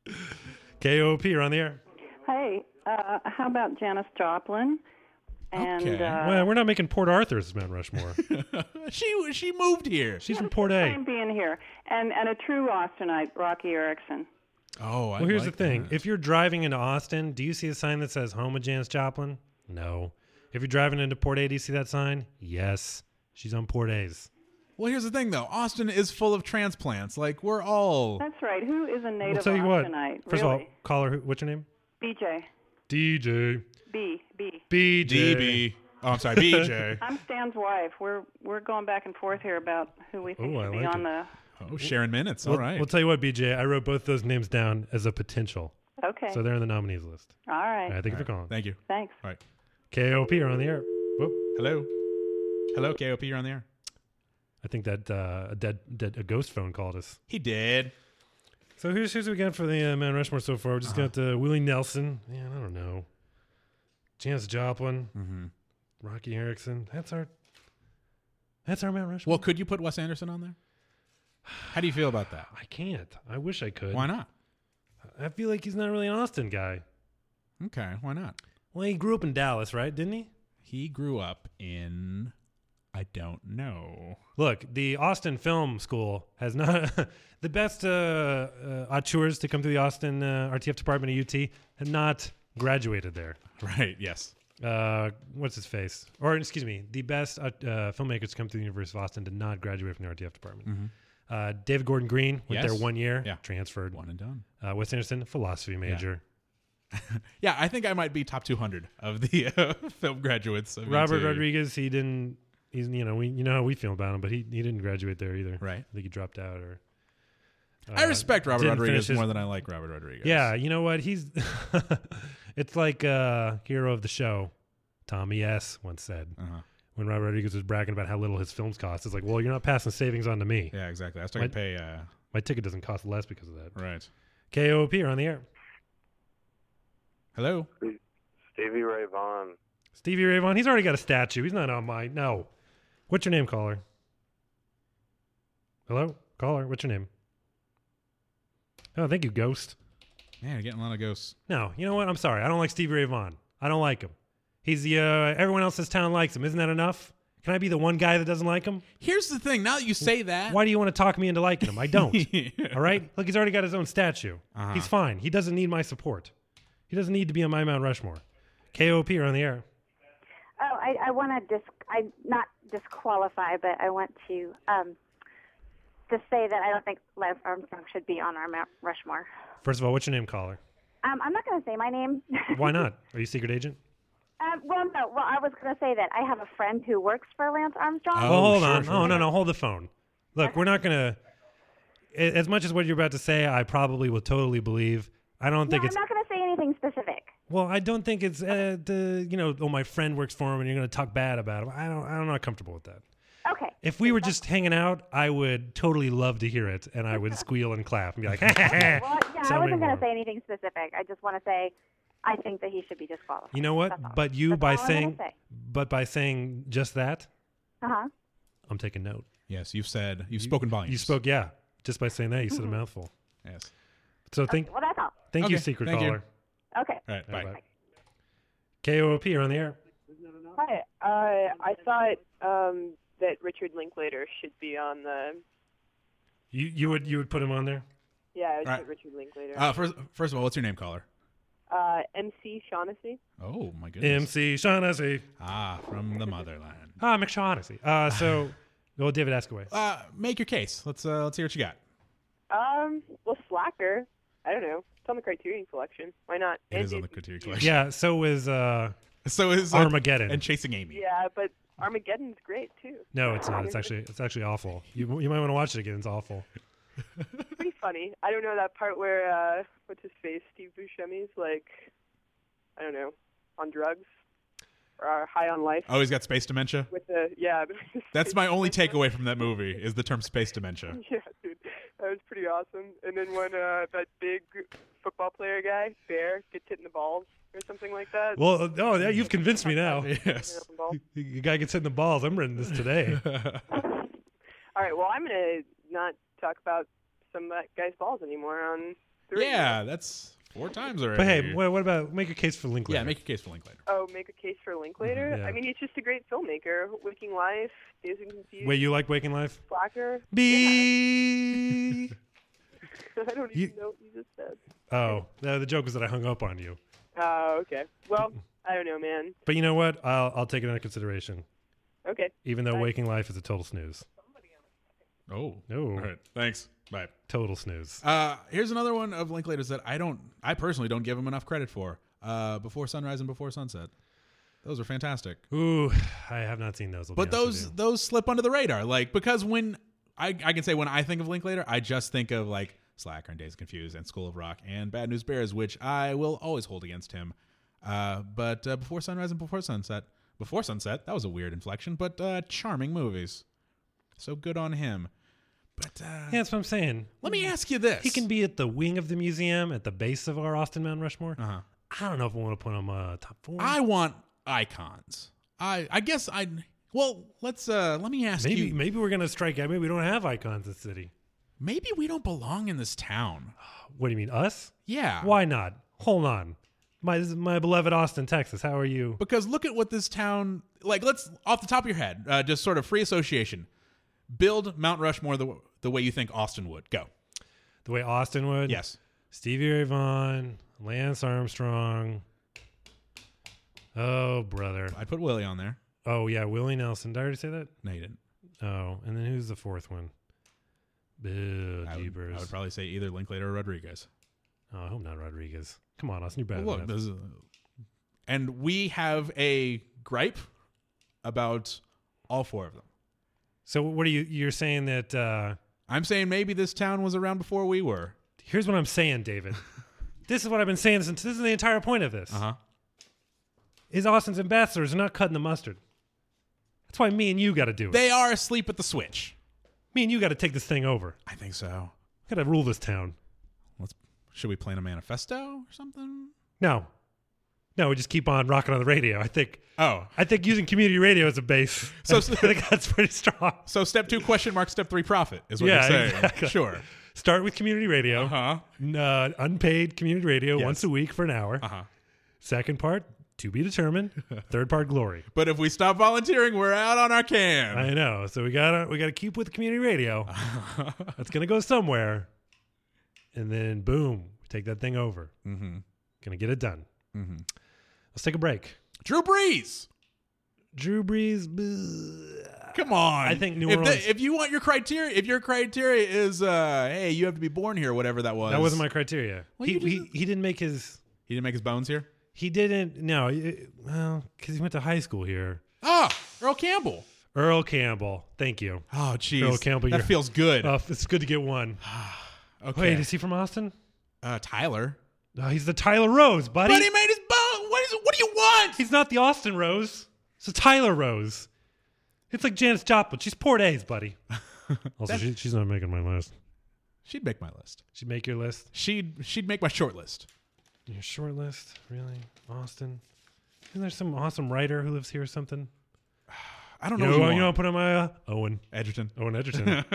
Speaker 2: KOP, you're on the air.
Speaker 4: Hey, how about Janis Joplin? And
Speaker 1: Okay.
Speaker 2: Well, we're not making Port Arthur's Mount Rushmore.
Speaker 1: She moved here.
Speaker 2: She's from Port A.
Speaker 4: I'm being here, and a true Austinite, Rocky Erickson.
Speaker 1: Oh,
Speaker 2: Well, here's the thing. If you're driving into Austin, do you see a sign that says home of Janis Joplin? No. If you're driving into Port A, do you see that sign? Yes. She's on Port A's.
Speaker 1: Well, here's the thing, though. Austin is full of transplants. Like, we're all...
Speaker 4: That's right. Who is a
Speaker 2: I'll
Speaker 4: native
Speaker 2: tell you what.
Speaker 4: Austinite?
Speaker 2: First of all,
Speaker 4: really?
Speaker 2: call her. What's your name?
Speaker 4: BJ.
Speaker 2: DJ.
Speaker 4: B.
Speaker 2: BJ.
Speaker 1: DB. Oh, I'm sorry, BJ.
Speaker 4: I'm Stan's wife. We're going back and forth here about who we think
Speaker 2: Oh, I
Speaker 4: should be
Speaker 2: like
Speaker 4: on
Speaker 2: it.
Speaker 4: the.
Speaker 1: Oh, sharing minutes. All right.
Speaker 2: We'll tell you what, BJ. I wrote both those names down as a potential.
Speaker 4: Okay.
Speaker 2: So they're in the nominees list.
Speaker 4: All right.
Speaker 2: All right, thank you for calling.
Speaker 1: Thank you.
Speaker 4: Thanks.
Speaker 1: All right.
Speaker 2: KOP, you're on the air. Whoop.
Speaker 1: Hello. Hello, KOP. You're on the air.
Speaker 2: I think that a ghost phone called us.
Speaker 1: He did.
Speaker 2: So here's what we got for the Mount Rushmore so far. We just got Willie Nelson. Man, I don't know. Janis Joplin.
Speaker 1: Mm-hmm.
Speaker 2: Rocky Erickson. That's our Mount Rushmore.
Speaker 1: Well, could you put Wes Anderson on there? How do you feel about that?
Speaker 2: I can't. I wish I could.
Speaker 1: Why not?
Speaker 2: I feel like he's not really an Austin guy.
Speaker 1: Okay, why not?
Speaker 2: Well, he grew up in Dallas, right? Didn't he?
Speaker 1: He grew up in... I don't know.
Speaker 2: Look, the Austin Film School has not the best auteurs to come to the Austin RTF department at UT have not graduated there.
Speaker 1: Right, yes.
Speaker 2: What's his face? Or excuse me, the best filmmakers to come to the University of Austin did not graduate from the RTF department. David Gordon Green went
Speaker 1: Yes.
Speaker 2: there 1 year,
Speaker 1: Yeah.
Speaker 2: transferred.
Speaker 1: One and done.
Speaker 2: Wes Anderson, philosophy major.
Speaker 1: Yeah, I think I might be top 200 of the film graduates. Of
Speaker 2: Robert
Speaker 1: UT.
Speaker 2: Rodriguez, he didn't. He's how we feel about him, but he didn't graduate there either.
Speaker 1: Right.
Speaker 2: I think he dropped out or.
Speaker 1: I respect Robert
Speaker 2: didn't
Speaker 1: Rodriguez
Speaker 2: finish his-
Speaker 1: more than I like Robert Rodriguez.
Speaker 2: Yeah, you know what? He's it's like hero of the show, Tommy S. once said.
Speaker 1: Uh-huh.
Speaker 2: When Robert Rodriguez was bragging about how little his films cost. It's like, well, you're not passing savings on to me.
Speaker 1: Yeah, exactly. I was starting to pay.
Speaker 2: My ticket doesn't cost less because of that.
Speaker 1: Right.
Speaker 2: KOP, you're on the air.
Speaker 1: Hello.
Speaker 5: Stevie Ray Vaughan.
Speaker 2: Stevie Ray Vaughan, he's already got a statue. He's not on mine. No. What's your name, caller? Hello? Caller, what's your name? Oh, thank you, Ghost.
Speaker 1: Man, you're getting a lot of ghosts.
Speaker 2: No, you know what? I'm sorry. I don't like Stevie Ray Vaughan. I don't like him. He's the, everyone else in this town likes him. Isn't that enough? Can I be the one guy that doesn't like him?
Speaker 1: Here's the thing. Now that you say that,
Speaker 2: Why do you want to talk me into liking him? I don't. All right? Look, he's already got his own statue.
Speaker 1: Uh-huh.
Speaker 2: He's fine. He doesn't need my support. He doesn't need to be on my Mount Rushmore. KOP, you're on the air.
Speaker 6: Oh, I want to not disqualify, but I want to say that I don't think Lance Armstrong should be on our Mount Rushmore.
Speaker 2: First of all, what's your name, caller?
Speaker 6: I'm not going to say my name.
Speaker 2: Why not? Are you a secret agent?
Speaker 6: Well, no. Well, I was going to say that I have a friend who works for Lance Armstrong.
Speaker 2: Well, hold on.
Speaker 1: sure.
Speaker 2: Oh, no. Hold the phone. Look, we're not going to... As much as what you're about to say, I probably will totally believe. I don't think
Speaker 6: I'm
Speaker 2: it's...
Speaker 6: not going to say anything specific.
Speaker 2: Well, I don't think it's, my friend works for him and you're going to talk bad about him. I'm not comfortable with that.
Speaker 6: Okay.
Speaker 2: If we were just hanging out, I would totally love to hear it, and I would squeal and clap and be like,
Speaker 6: Well, yeah,
Speaker 2: Tell
Speaker 6: I
Speaker 2: me
Speaker 6: wasn't going
Speaker 2: more.
Speaker 6: to say anything specific. I just want to say I think that he should be disqualified.
Speaker 2: You know what?
Speaker 6: That's all.
Speaker 2: But you,
Speaker 6: That's
Speaker 2: by
Speaker 6: all I'm gonna
Speaker 2: saying,
Speaker 6: say.
Speaker 2: but by saying just that,
Speaker 6: Uh-huh.
Speaker 2: I'm taking note.
Speaker 1: yes, you've spoken volumes.
Speaker 2: You spoke, yeah. Just by saying that, you said a mouthful.
Speaker 1: Yes.
Speaker 2: So
Speaker 6: Well, that's all.
Speaker 2: thank you,
Speaker 1: Okay,
Speaker 2: secret
Speaker 1: thank you.
Speaker 2: caller.
Speaker 6: Okay.
Speaker 1: All right. Bye.
Speaker 2: Bye-bye. KOP, you're on the air.
Speaker 7: Hi. I thought that Richard Linklater should be on the.
Speaker 2: You would put him on there?
Speaker 7: Yeah, I would
Speaker 1: Right.
Speaker 7: put Richard Linklater.
Speaker 1: First of all, what's your name, caller?
Speaker 7: MC Shaughnessy.
Speaker 1: Oh my goodness.
Speaker 2: MC Shaughnessy.
Speaker 1: From the motherland.
Speaker 2: McShaughnessy. So, well, David, ask away.
Speaker 1: Make your case. Let's hear what you got.
Speaker 7: Well, Slacker. I don't know. It's on the Criterion Collection. Why not?
Speaker 1: It
Speaker 7: And
Speaker 1: is on the
Speaker 7: Jason
Speaker 1: Criterion
Speaker 7: Sudeikis.
Speaker 1: Collection.
Speaker 2: Yeah, so is
Speaker 1: So is
Speaker 2: Armageddon.
Speaker 1: and Chasing Amy.
Speaker 7: Yeah, but Armageddon's great too.
Speaker 2: No, it's not. It's actually awful. You might want to watch it again. It's awful.
Speaker 7: It's pretty funny. I don't know that part where what's his face, Steve Buscemi's like, I don't know, on drugs or high on life
Speaker 1: Oh, he's got space dementia.
Speaker 7: with the
Speaker 1: That's my only takeaway from that movie is the term space dementia.
Speaker 7: Yeah, dude, that was pretty awesome. And then when that big football player guy, Bear, gets hit in the balls or something like that.
Speaker 2: Well, yeah, you've convinced me now.
Speaker 1: Yes.
Speaker 2: The guy gets hit in the balls. I'm reading this today.
Speaker 7: All right, well, I'm going to not talk about some of that guy's balls anymore on the radio.
Speaker 1: Yeah, that's 4 times already.
Speaker 2: But hey, what about make a case for Linklater?
Speaker 1: Yeah, make a case for Linklater.
Speaker 7: Oh, make a case for Linklater?
Speaker 2: Yeah.
Speaker 7: I mean, he's just a great filmmaker. Waking Life, Dazed and Confused,
Speaker 2: Wait, you like Waking Life?
Speaker 7: Slacker.
Speaker 2: B.
Speaker 7: I don't even know what you just said.
Speaker 2: Oh, the joke was that I hung up on you.
Speaker 7: Oh, okay. Well, I don't know, man.
Speaker 2: But you know what? I'll take it under consideration,
Speaker 7: Okay.
Speaker 2: even though
Speaker 7: Bye.
Speaker 2: Waking Life is a total snooze.
Speaker 1: Oh.
Speaker 2: Oh.
Speaker 1: All right. Thanks. Bye.
Speaker 2: Total snooze.
Speaker 1: Here's another one of Linklater's that I personally don't give him enough credit for. Before Sunrise and Before Sunset. Those are fantastic.
Speaker 2: Ooh, I have not seen those. I'll
Speaker 1: But
Speaker 2: be honest with
Speaker 1: those slip under the radar. Like, because when I can say when I think of Linklater, I just think of like Slacker and Dazed and Confused and School of Rock and Bad News Bears, which I will always hold against him. But Before Sunrise and Before Sunset, that was a weird inflection, but charming movies. So good on him. But
Speaker 2: Yeah, that's what I'm saying.
Speaker 1: let me ask you this.
Speaker 2: He can be at the wing of the museum, at the base of our Austin Mount Rushmore.
Speaker 1: Uh-huh.
Speaker 2: I don't know if I want to put him top 4.
Speaker 1: I want icons. I guess well, let me ask you.
Speaker 2: Maybe we're gonna strike out. Maybe we don't have icons in the city.
Speaker 1: Maybe we don't belong in this town.
Speaker 2: What do you mean, us?
Speaker 1: Yeah.
Speaker 2: Why not? Hold on. This is my beloved Austin, Texas. How are you?
Speaker 1: Because look at what this town, like, let's, off the top of your head, just sort of free association, build Mount Rushmore the way you think Austin would. Go.
Speaker 2: The way Austin would?
Speaker 1: Yes.
Speaker 2: Stevie Ray Vaughan, Lance Armstrong. Oh, brother.
Speaker 1: I'd put Willie on there.
Speaker 2: Oh, yeah, Willie Nelson. Did I already say that?
Speaker 1: No, you didn't.
Speaker 2: Oh, and then who's the fourth one? Ew,
Speaker 1: I
Speaker 2: jeepers.
Speaker 1: would probably say either Linklater or Rodriguez.
Speaker 2: Oh, I hope not Rodriguez. Come on, Austin, you're better
Speaker 1: Look,
Speaker 2: than that.
Speaker 1: this is, and we have a gripe about all 4 of them.
Speaker 2: So what are you're saying that
Speaker 1: I'm saying maybe this town was around before we were.
Speaker 2: Here's what I'm saying, David. This is what I've been saying since this is the entire point of this.
Speaker 1: Uh-huh.
Speaker 2: Is Austin's ambassadors are not cutting the mustard. That's why me and you got to do it.
Speaker 1: They are asleep at the switch.
Speaker 2: Me and you got to take this thing over.
Speaker 1: I think so.
Speaker 2: Got to rule this town.
Speaker 1: Should we plan a manifesto or something?
Speaker 2: No, we just keep on rocking on the radio. I think using community radio as a base.
Speaker 1: So
Speaker 2: I think that's pretty strong.
Speaker 1: So step 2 ? Step 3 profit is what you're saying.
Speaker 2: Exactly.
Speaker 1: Sure.
Speaker 2: Start with community radio.
Speaker 1: Uh-huh.
Speaker 2: Unpaid community radio
Speaker 1: Yes.
Speaker 2: once a week for an hour.
Speaker 1: Uh-huh.
Speaker 2: Second part, to be determined. Third part, glory.
Speaker 1: But if we stop volunteering, we're out on our can.
Speaker 2: I know. So we gotta keep with community radio. That's gonna go somewhere. And then boom, we take that thing over.
Speaker 1: Mm-hmm.
Speaker 2: Gonna get it done.
Speaker 1: Mm-hmm.
Speaker 2: Let's take a break.
Speaker 1: Drew Brees.
Speaker 2: Drew Brees. Bleh.
Speaker 1: Come on.
Speaker 2: I think New Orleans.
Speaker 1: If you want your criteria, if your criteria is, hey, you have to be born here, whatever that was.
Speaker 2: That wasn't my criteria.
Speaker 1: Well,
Speaker 2: he didn't make his.
Speaker 1: He didn't make his bones here?
Speaker 2: He didn't. No. Well, because he went to high school here.
Speaker 1: Oh, Earl Campbell.
Speaker 2: Earl Campbell. Thank you.
Speaker 1: Oh, jeez.
Speaker 2: Earl Campbell.
Speaker 1: That feels good.
Speaker 2: It's good to get one.
Speaker 1: Okay.
Speaker 2: Wait, is he from Austin?
Speaker 1: Tyler.
Speaker 2: No, he's the Tyler Rose, buddy.
Speaker 1: But he made his bone. What do you want?
Speaker 2: He's not the Austin Rose. It's the Tyler Rose. It's like Janis Joplin. She's poured A's, buddy. Also, she's not making my list.
Speaker 1: She'd make my list.
Speaker 2: She'd make your list?
Speaker 1: She'd make my short list.
Speaker 2: Your short list? Really? Austin? Isn't there some awesome writer who lives here or something?
Speaker 1: I don't know.
Speaker 2: You want to put on my
Speaker 1: Owen Edgerton.
Speaker 2: Owen Edgerton.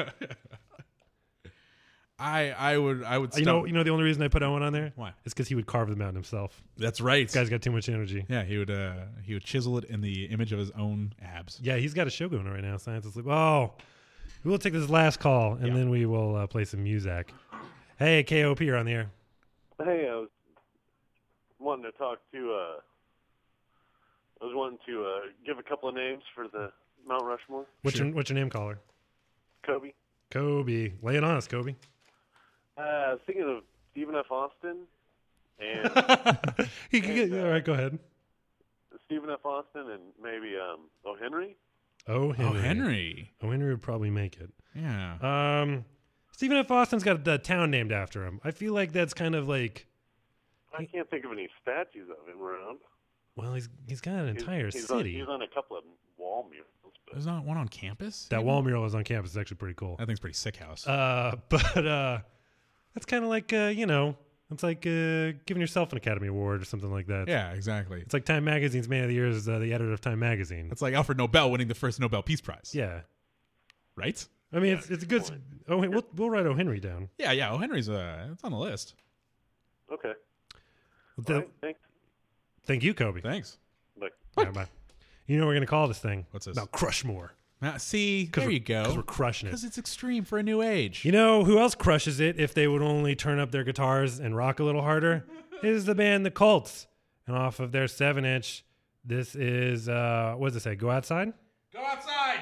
Speaker 1: I would.
Speaker 2: You know the only reason I put Owen on there?
Speaker 1: Why?
Speaker 2: It's because he would carve the mountain himself.
Speaker 1: That's right.
Speaker 2: This guy's got too much energy.
Speaker 1: Yeah, he would chisel it in the image of his own abs.
Speaker 2: Yeah, he's got a show going right now. Science is like, oh, we will take this last call and then we will play some music. Hey, KOP, you're on the air.
Speaker 5: Hey, I was wanting to talk to. I was wanting to give a couple of names for the Mount Rushmore.
Speaker 2: What's your name, caller?
Speaker 5: Kobe.
Speaker 2: Kobe, lay it on us, Kobe.
Speaker 5: I was thinking of Stephen F. Austin and
Speaker 2: all right, go ahead.
Speaker 5: Stephen F. Austin and maybe O. Henry.
Speaker 2: O.
Speaker 1: Henry
Speaker 2: would probably make it.
Speaker 1: Yeah.
Speaker 2: Stephen F. Austin's got a town named after him. I feel like that's kind of like.
Speaker 5: I can't think of any statues of him around.
Speaker 2: Well, he's got an entire city.
Speaker 5: He's on a couple of wall murals.
Speaker 1: There's not one on campus?
Speaker 2: That wall mural is on campus. It's actually pretty cool.
Speaker 1: That thing's pretty sick house.
Speaker 2: But that's kind of like, it's like giving yourself an Academy Award or something like that.
Speaker 1: Yeah, exactly.
Speaker 2: It's like Time Magazine's Man of the Year is the editor of Time Magazine.
Speaker 1: It's like Alfred Nobel winning the first Nobel Peace Prize.
Speaker 2: Yeah.
Speaker 1: Right?
Speaker 2: I mean, it's a good. We'll write O. Henry down.
Speaker 1: Yeah. O. Henry's it's on the list.
Speaker 5: Okay.
Speaker 2: Right,
Speaker 5: thanks.
Speaker 2: Thank you, Kobe.
Speaker 1: Thanks.
Speaker 5: Bye.
Speaker 2: Yeah, bye. You know what we're going to call this thing?
Speaker 1: What's this?
Speaker 2: Mount Crushmore.
Speaker 1: See, there you go.
Speaker 2: Because we're crushing it.
Speaker 1: Because it's extreme for a new age.
Speaker 2: You know who else crushes it if they would only turn up their guitars and rock a little harder? Is the band The Colts. And off of their 7-inch, this is, what does it say? Go Outside?
Speaker 1: Go outside!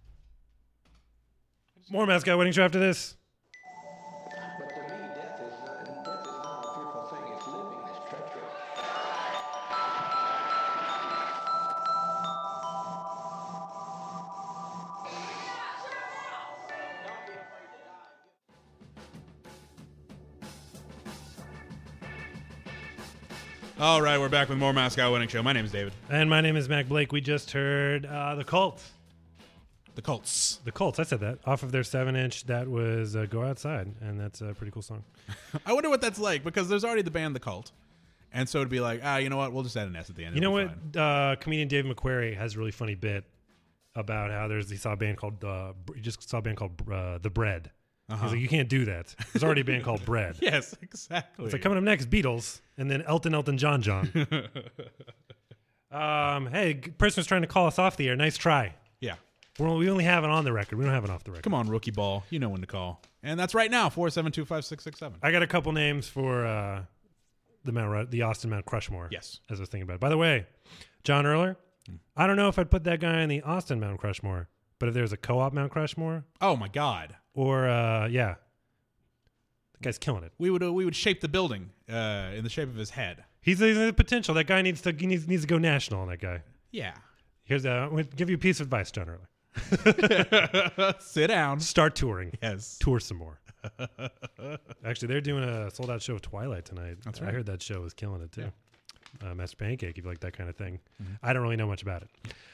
Speaker 2: More Mascot Wedding Show after this.
Speaker 8: But to me, death is not a fearful thing. It's living that's treacherous.
Speaker 1: All right, we're back with more Mascot Winning Show. My name is David.
Speaker 2: And my name is Mac Blake. We just heard The Colts.
Speaker 1: The Colts.
Speaker 2: The Colts, I said that. Off of their 7-inch, that was Go Outside. And that's a pretty cool song.
Speaker 1: I wonder what that's like, because there's already the band The Cult. And so it'd be like, you know what? We'll just add an S at the end.
Speaker 2: You know what? Comedian Dave McQuarrie has a really funny bit about how he saw a band called The Bread.
Speaker 1: Uh-huh.
Speaker 2: He's like, you can't do that. There's already a band called Bread.
Speaker 1: Yes, exactly.
Speaker 2: It's like coming up next, Beatles, and then Elton John. Hey, person was trying to call us off the air. Nice try.
Speaker 1: Yeah.
Speaker 2: We only have it on the record. We don't have it off the record.
Speaker 1: Come on, rookie ball. You know when to call. And that's right now, 4725667.
Speaker 2: I got a couple names for the Austin Mount Crushmore.
Speaker 1: Yes.
Speaker 2: As I was thinking about it. By the way, John Earler, I don't know if I'd put that guy in the Austin Mount Crushmore, but if there's a co-op Mount Crushmore.
Speaker 1: Oh, my God.
Speaker 2: Or, the guy's killing it.
Speaker 1: We would shape the building in the shape of his head.
Speaker 2: He's a potential. That guy needs to go national on that guy.
Speaker 1: Yeah.
Speaker 2: I'm going to give you a piece of advice, John Earler.
Speaker 1: Sit down.
Speaker 2: Start touring.
Speaker 1: Yes.
Speaker 2: Tour some more. Actually, they're doing a sold-out show of Twilight tonight.
Speaker 1: That's
Speaker 2: I
Speaker 1: right.
Speaker 2: heard that show was killing it, too. Master Pancake, if you like that kind of thing.
Speaker 1: Mm-hmm.
Speaker 2: I don't really know much about it.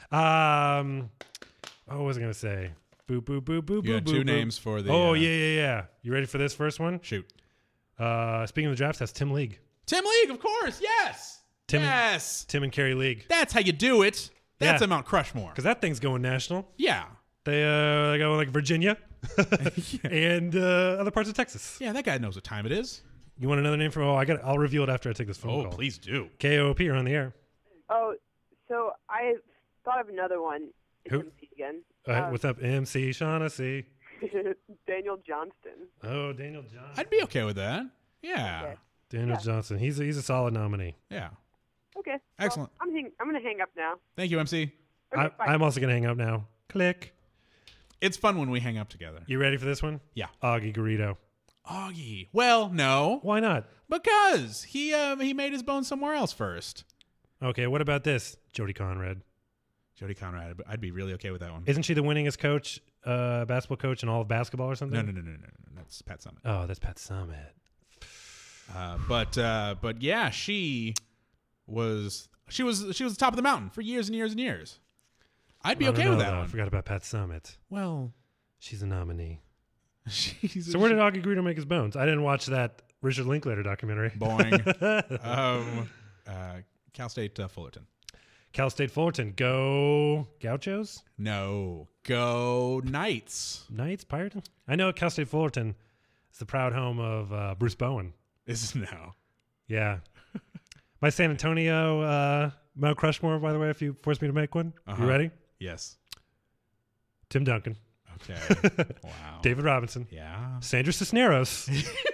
Speaker 2: What was I going to say? Boop, boop, boop, boop,
Speaker 1: You
Speaker 2: boop,
Speaker 1: had
Speaker 2: boop,
Speaker 1: two
Speaker 2: boop.
Speaker 1: names for the.
Speaker 2: Oh, yeah. You ready for this first one?
Speaker 1: Shoot.
Speaker 2: Speaking of the drafts, that's Tim League.
Speaker 1: Tim League, of course. Yes. Yes.
Speaker 2: Tim and Kerry League.
Speaker 1: That's how you do it. That's
Speaker 2: Yeah.
Speaker 1: a Mount Crushmore.
Speaker 2: Because that thing's going national.
Speaker 1: Yeah.
Speaker 2: They go like Virginia and other parts of Texas.
Speaker 1: Yeah, that guy knows what time it is.
Speaker 2: You want another name from? I'll reveal it after I take this phone call.
Speaker 1: Please do.
Speaker 2: KOP, you're on the air.
Speaker 7: Oh, so I thought of another one. It's
Speaker 2: Who?
Speaker 7: MC again.
Speaker 2: What's up, MC Shaughnessy?
Speaker 7: Daniel Johnston.
Speaker 2: Oh, Daniel Johnson.
Speaker 1: I'd be okay with that. Yeah.
Speaker 7: Okay.
Speaker 2: Daniel Johnson. He's a solid nominee.
Speaker 1: Yeah.
Speaker 7: Okay.
Speaker 1: Excellent.
Speaker 7: Well, I'm going to hang up now.
Speaker 1: Thank you, MC.
Speaker 7: Okay, bye.
Speaker 2: I'm also gonna hang up now. Click.
Speaker 1: It's fun when we hang up together.
Speaker 2: You ready for this one?
Speaker 1: Yeah.
Speaker 2: Augie Garrido.
Speaker 1: Augie. Well, no.
Speaker 2: Why not?
Speaker 1: Because he made his bones somewhere else first.
Speaker 2: Okay. What about this? Jody Conrad.
Speaker 1: Jody Conrad. I'd be really okay with that one.
Speaker 2: Isn't she the winningest coach, basketball coach in all of basketball or something?
Speaker 1: No. That's Pat Summit.
Speaker 2: Oh, that's Pat Summit.
Speaker 1: But yeah, she was top of the mountain for years and years and years. I'd be
Speaker 2: I don't
Speaker 1: okay with
Speaker 2: know,
Speaker 1: that
Speaker 2: though.
Speaker 1: one.
Speaker 2: I forgot about Pat Summit.
Speaker 1: Well,
Speaker 2: She's a nominee.
Speaker 1: she's
Speaker 2: So where did Augie Garrido make his bones? I didn't watch that Richard Linklater documentary.
Speaker 1: Boing. Cal State Fullerton.
Speaker 2: Cal State Fullerton. Go Gauchos?
Speaker 1: No, go Knights.
Speaker 2: Knights? Pirates? I know Cal State Fullerton is the proud home of Bruce Bowen.
Speaker 1: Is no.
Speaker 2: Yeah. My San Antonio Mount Crushmore, by the way, if you force me to make one.
Speaker 1: Uh-huh.
Speaker 2: You ready?
Speaker 1: Yes.
Speaker 2: Tim Duncan.
Speaker 1: Okay. Wow.
Speaker 2: David Robinson.
Speaker 1: Yeah.
Speaker 2: Sandra Cisneros.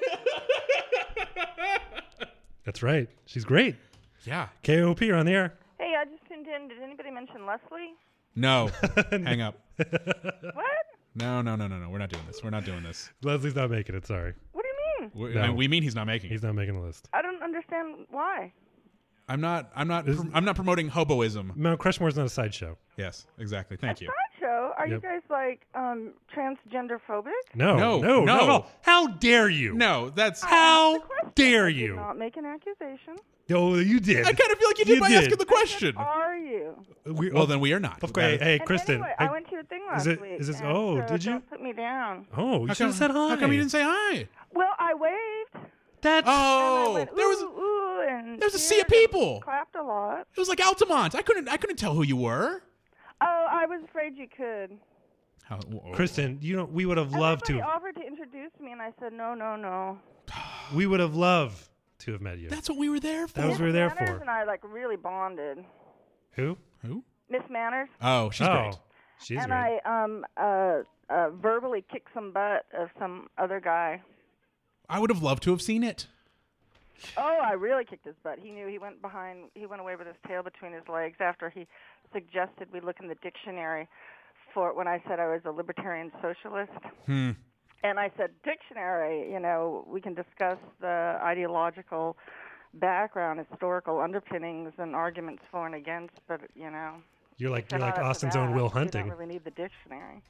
Speaker 2: That's right. She's great.
Speaker 1: Yeah.
Speaker 2: KOP, you're on the air.
Speaker 4: Hey, I just tuned in. Did anybody mention Leslie?
Speaker 1: No. Hang up.
Speaker 4: What?
Speaker 1: No. We're not doing this. We're not doing this.
Speaker 2: Leslie's not making it. Sorry.
Speaker 4: What do you mean?
Speaker 2: No.
Speaker 1: We mean he's not making it.
Speaker 2: He's not making the list.
Speaker 4: I don't understand why.
Speaker 1: I'm not promoting hoboism.
Speaker 2: Mount Crushmore's not a sideshow.
Speaker 1: Yes, exactly. Thank you.
Speaker 4: Sideshow? Are you
Speaker 2: Yep.
Speaker 4: guys like transgender phobic?
Speaker 2: No.
Speaker 1: No,
Speaker 2: Not
Speaker 1: no.
Speaker 2: at all. How dare you?
Speaker 1: No, that's.
Speaker 2: How dare
Speaker 4: I did
Speaker 2: you?
Speaker 4: not make an accusation.
Speaker 2: Oh, you did.
Speaker 1: I kind of feel like you did by asking the question.
Speaker 4: Are you?
Speaker 1: Well, then we are not.
Speaker 2: Of course. Hey,
Speaker 4: And
Speaker 2: Kristen.
Speaker 4: anyway,
Speaker 2: hey,
Speaker 4: I went to your thing last
Speaker 2: it-
Speaker 4: week.
Speaker 2: is this-
Speaker 4: and
Speaker 2: oh,
Speaker 4: so
Speaker 2: did you?
Speaker 4: Don't put me down.
Speaker 2: oh, you should have said hi.
Speaker 1: How come you didn't say hi?
Speaker 4: Well, I waved.
Speaker 2: That's
Speaker 4: And I
Speaker 1: Oh,
Speaker 4: went,
Speaker 1: there was
Speaker 4: ooh, and
Speaker 1: there was a sea of
Speaker 4: cheered and
Speaker 1: people.
Speaker 4: Clapped a lot.
Speaker 1: It was like Altamont. I couldn't tell who you were.
Speaker 4: Oh, I was afraid you could.
Speaker 2: Kristen. We would have loved
Speaker 4: Everybody
Speaker 2: to.
Speaker 4: offered to introduce me, and I said no.
Speaker 2: We would have loved to have met you.
Speaker 1: That's what we were there for.
Speaker 2: That was what we were there
Speaker 4: Manners
Speaker 2: for.
Speaker 4: and I like really bonded.
Speaker 2: Who?
Speaker 1: Who?
Speaker 4: Miss Manners.
Speaker 1: Oh, she's great.
Speaker 2: She's
Speaker 4: and
Speaker 2: great.
Speaker 4: I verbally kicked some butt of some other guy.
Speaker 1: I would have loved to have seen it.
Speaker 4: Oh, I really kicked his butt. He knew. He went away with his tail between his legs after he suggested we look in the dictionary for when I said I was a libertarian socialist. And I said, dictionary, we can discuss the ideological background, historical underpinnings, and arguments for and against, but,
Speaker 2: You're like
Speaker 4: said, "Oh, that's
Speaker 2: Austin's
Speaker 4: for
Speaker 2: own
Speaker 4: that.
Speaker 2: Will
Speaker 4: You
Speaker 2: Hunting.
Speaker 4: don't really need the dictionary.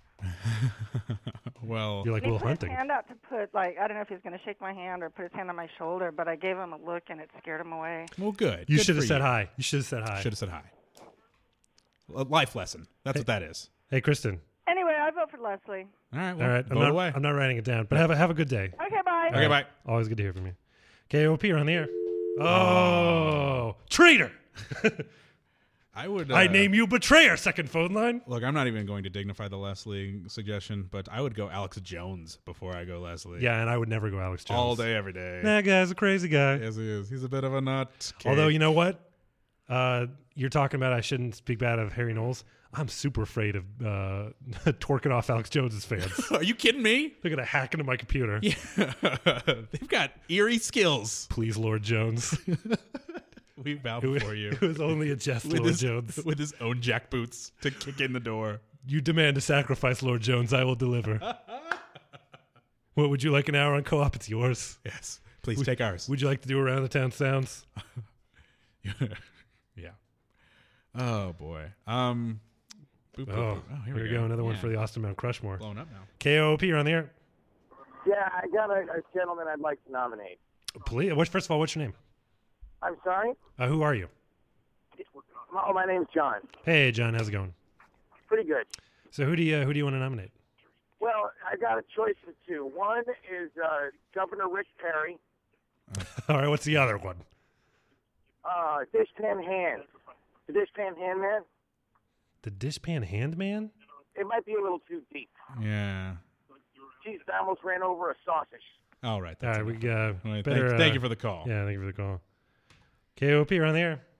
Speaker 1: Well,
Speaker 2: You're like
Speaker 4: And he
Speaker 2: Will
Speaker 4: put
Speaker 2: Hunting.
Speaker 4: his hand out to put, I don't know if he was going to shake my hand or put his hand on my shoulder, but I gave him a look, and it scared him away.
Speaker 1: well, good.
Speaker 2: You
Speaker 1: Good
Speaker 2: should have
Speaker 1: for
Speaker 2: said
Speaker 1: you.
Speaker 2: hi. You should have said hi.
Speaker 1: Should have said hi. A life lesson. That's what that is.
Speaker 2: Hey, Kristen.
Speaker 4: Anyway, I vote for Leslie.
Speaker 1: All right. Well,
Speaker 2: All right.
Speaker 1: vote away.
Speaker 2: I'm not writing it down, but have a good day.
Speaker 4: Okay, bye.
Speaker 1: Okay, bye.
Speaker 2: Always good to hear from you. KOP, you're on the air. Oh, traitor!
Speaker 1: I would.
Speaker 2: I name you betrayer. Second phone line.
Speaker 1: Look, I'm not even going to dignify the Leslie suggestion, but I would go Alex Jones before I go Leslie.
Speaker 2: Yeah, and I would never go Alex Jones.
Speaker 1: All day, every day.
Speaker 2: That guy's a crazy guy.
Speaker 1: Yes, he is. He's a bit of a nut.
Speaker 2: Although, you know what? You're talking about I shouldn't speak bad of Harry Knowles. I'm super afraid of torquing off Alex Jones's fans.
Speaker 1: Are you kidding me?
Speaker 2: They're going to hack into my computer.
Speaker 1: Yeah. They've got eerie skills.
Speaker 2: Please, Lord Jones.
Speaker 1: We bow
Speaker 2: It
Speaker 1: before you.
Speaker 2: was only a jest, Lord Jones.
Speaker 1: With his own jackboots to kick in the door.
Speaker 2: You demand a sacrifice, Lord Jones. I will deliver. What, would you like an hour on co-op? It's yours.
Speaker 1: Yes. Please take ours.
Speaker 2: Would you like to do Around the Town Sounds?
Speaker 1: Yeah. Oh boy. Boop, boop,
Speaker 2: Oh,
Speaker 1: boop. Here
Speaker 2: we go. Another one for the Austin Mount Crushmore.
Speaker 1: Blowing up now.
Speaker 2: KOP, you're on the air.
Speaker 9: Yeah, I got a gentleman I'd like to nominate.
Speaker 2: Please. First of all, what's your name?
Speaker 9: I'm sorry?
Speaker 2: Who are you?
Speaker 9: Oh, my name's John.
Speaker 2: Hey, John. How's it going?
Speaker 9: Pretty good.
Speaker 2: So who do you want to nominate?
Speaker 9: Well, I got a choice of two. One is Governor Rick Perry.
Speaker 2: All right. What's the other one?
Speaker 9: Dishpan Hand. The Dishpan Hand Man.
Speaker 2: The Dishpan Hand Man?
Speaker 9: It might be a little too deep.
Speaker 1: Yeah.
Speaker 9: Jeez, I almost ran over a sausage.
Speaker 1: All right.
Speaker 2: All right. We
Speaker 1: All right,
Speaker 2: better.
Speaker 1: thank you for the call.
Speaker 2: Yeah, thank you for the call. KOP, you're on the air.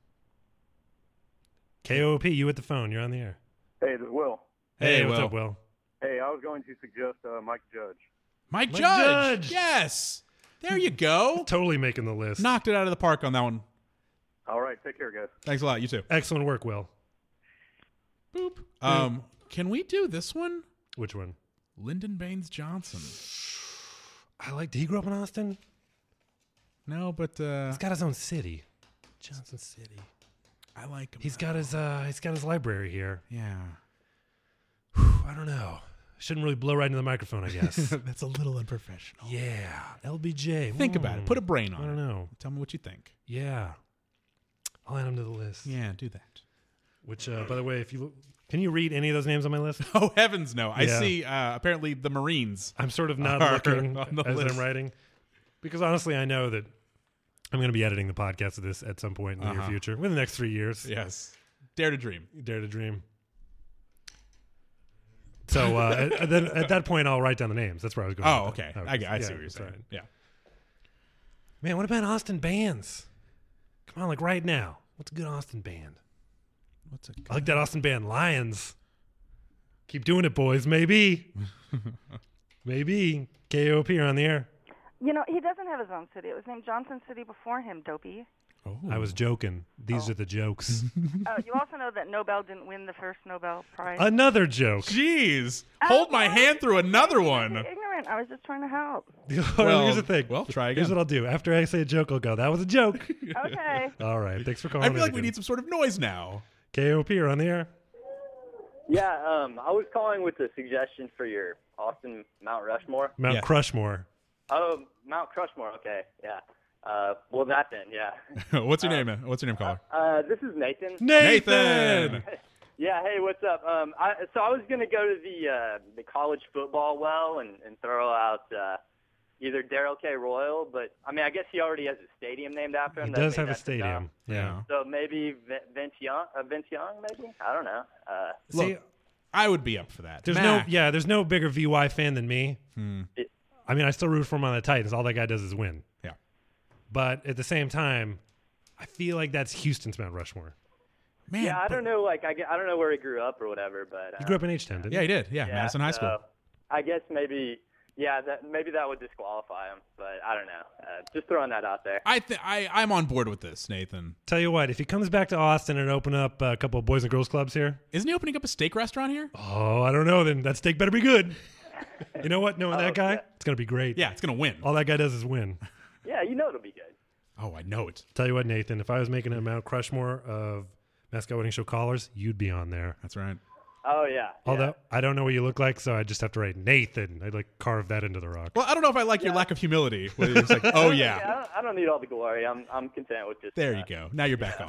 Speaker 2: KOP, you at the phone. You're on the air.
Speaker 10: Hey, this is Will.
Speaker 2: Hey, what's up, Will?
Speaker 10: Hey, I was going to suggest Mike Judge.
Speaker 1: Mike
Speaker 2: Mike
Speaker 1: Judge.
Speaker 2: Judge.
Speaker 1: Yes. There you go.
Speaker 2: Totally making the list.
Speaker 1: Knocked it out of the park on that one.
Speaker 10: All right, take care, guys.
Speaker 1: Thanks a lot. You too.
Speaker 2: Excellent work, Will.
Speaker 1: Boop. Can we do this one?
Speaker 2: Which one?
Speaker 1: Lyndon Baines Johnson.
Speaker 2: Did he grow up in Austin?
Speaker 1: No, but
Speaker 2: He's got his own city. Johnson City.
Speaker 1: I like him.
Speaker 2: He's got his library here.
Speaker 1: Yeah.
Speaker 2: I don't know. Shouldn't really blow right into the microphone, I guess.
Speaker 1: That's a little unprofessional.
Speaker 2: Yeah. LBJ.
Speaker 1: Think about it. Put a brain on
Speaker 2: I
Speaker 1: it.
Speaker 2: don't know.
Speaker 1: Tell me what you think.
Speaker 2: Yeah. I'll add him to the list.
Speaker 1: Yeah, do that.
Speaker 2: Which, by the way, can you read any of those names on my list?
Speaker 1: Oh, heavens no. I
Speaker 2: Yeah.
Speaker 1: see apparently the Marines.
Speaker 2: I'm sort of not
Speaker 1: are
Speaker 2: looking
Speaker 1: on the
Speaker 2: as
Speaker 1: list.
Speaker 2: I'm writing. Because honestly, I know that I'm going to be editing the podcast of this at some point in the near future. Within the next 3 years.
Speaker 1: Yes. Dare to dream.
Speaker 2: Dare to dream. So then at that point, I'll write down the names. That's where I was going.
Speaker 1: Oh,
Speaker 2: with that.
Speaker 1: okay. I see what you're saying.
Speaker 2: right.
Speaker 1: Yeah.
Speaker 2: Man, what about Austin bands? Come on, like right now. What's a good Austin band?
Speaker 1: What's a
Speaker 2: I like that Austin band, Lions. Keep doing it, boys. Maybe. Maybe. KOP are on the air.
Speaker 4: You know, he doesn't have his own city. It was named Johnson City before him, dopey.
Speaker 1: Oh.
Speaker 2: I was joking. These are the jokes.
Speaker 4: You also know that Nobel didn't win the first Nobel Prize.
Speaker 2: Another joke.
Speaker 1: Jeez. Hold my hand through another one.
Speaker 4: You're ignorant. I was just trying to help.
Speaker 1: Well,
Speaker 2: here's the thing.
Speaker 1: well, try
Speaker 2: Here's
Speaker 1: again.
Speaker 2: what I'll do. After I say a joke, I'll go, that was a joke.
Speaker 4: Okay.
Speaker 2: All right. Thanks for calling.
Speaker 1: I feel like
Speaker 2: in
Speaker 1: we
Speaker 2: again.
Speaker 1: need some sort of noise now.
Speaker 2: KOP are on the air.
Speaker 11: Yeah, I was calling with a suggestion for your Austin Mount Rushmore.
Speaker 2: Mount
Speaker 1: Yeah.
Speaker 2: Crushmore.
Speaker 11: Oh, Mount Crushmore. Okay, yeah. Well, that then, yeah.
Speaker 1: What's your name? What's your name, caller?
Speaker 11: This is Nathan.
Speaker 1: Nathan!
Speaker 11: Yeah. Hey, what's up? So I was gonna go to the college football well and throw out either Darrell K. Royal, but I mean, I guess he already has a stadium named after him.
Speaker 2: He
Speaker 11: That
Speaker 2: does
Speaker 11: made
Speaker 2: have a
Speaker 11: that
Speaker 2: stadium.
Speaker 11: enough.
Speaker 2: Yeah.
Speaker 11: So maybe Vince Young, maybe? I don't know.
Speaker 2: See,
Speaker 1: Look, I would be up for that.
Speaker 2: there's
Speaker 1: Mac.
Speaker 2: there's no bigger VY fan than me.
Speaker 11: It-
Speaker 2: I mean, I still root for him on the Titans. All that guy does is win.
Speaker 1: Yeah.
Speaker 2: But at the same time, I feel like that's Houston's Mount Rushmore.
Speaker 1: Man,
Speaker 11: yeah, I
Speaker 1: but-
Speaker 11: don't know. Like, I don't know where he grew up or whatever, but
Speaker 2: He grew up in H-Town, didn't
Speaker 1: Yeah, he did. Yeah, Madison High School.
Speaker 11: so I guess maybe that would disqualify him, but I don't know. Just throwing that out there.
Speaker 1: I'm on board with this, Nathan.
Speaker 2: Tell you what, if he comes back to Austin and open up a couple of Boys and Girls Clubs here.
Speaker 1: Isn't he opening up a steak restaurant here?
Speaker 2: Oh, I don't know. Then that steak better be good. You know what? Knowing that guy,
Speaker 11: yeah.
Speaker 2: it's going to be great.
Speaker 1: Yeah, it's going to win.
Speaker 2: All that guy does is win.
Speaker 11: Yeah, you know it'll be good.
Speaker 1: Oh, I know it.
Speaker 2: Tell you what, Nathan, if I was making a Mount Crushmore of Mascot Wedding Show callers, you'd be on there.
Speaker 1: That's right.
Speaker 11: Oh yeah.
Speaker 2: Although I don't know what you look like, so I just have to write Nathan. I'd like carve that into the rock.
Speaker 1: Well, I don't know if I like your lack of humility. Where it's like, oh, yeah.
Speaker 11: I don't need all the glory. I'm content with just.
Speaker 1: There you go. Now you're back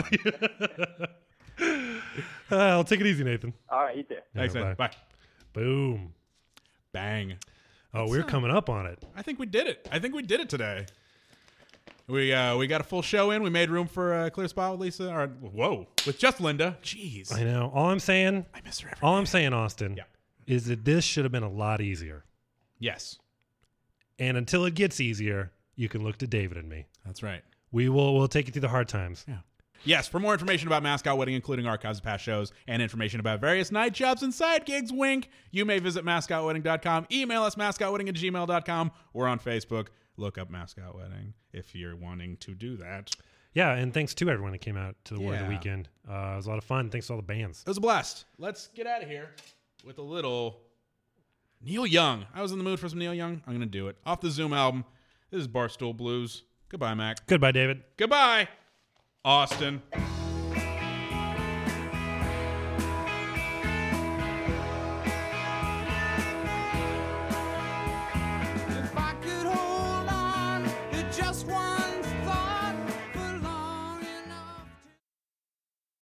Speaker 1: on.
Speaker 2: I'll take it easy, Nathan.
Speaker 11: All right, you too.
Speaker 1: Thanks, man. Bye.
Speaker 2: Boom.
Speaker 1: Bang.
Speaker 2: Oh, we're coming up on it.
Speaker 1: I think we did it. I think we did it today. We got a full show in. We made room for a clear spot with Lisa. Or with just Linda. Jeez.
Speaker 2: I know. All I'm saying,
Speaker 1: I miss her every
Speaker 2: all I'm
Speaker 1: day.
Speaker 2: saying, Austin, is that this should have been a lot easier.
Speaker 1: Yes.
Speaker 2: And until it gets easier, you can look to David and me.
Speaker 1: That's right.
Speaker 2: We'll take you through the hard times.
Speaker 1: Yeah. Yes, for more information about Mascot Wedding, including archives of past shows and information about various night jobs and side gigs, wink, you may visit mascotwedding.com, email us mascotwedding@gmail.com, or on Facebook. Look up Mascot Wedding if you're wanting to do that.
Speaker 2: Yeah, and thanks to everyone that came out to the War of the
Speaker 1: Yeah.
Speaker 2: Weekend. It was a lot of fun. Thanks to all the bands.
Speaker 1: It was a blast. Let's get out of here with a little Neil Young. I was in the mood for some Neil Young. I'm going to do it. Off the Zoom album. This is Barstool Blues. Goodbye, Mac.
Speaker 2: Goodbye, David.
Speaker 1: Goodbye, Austin.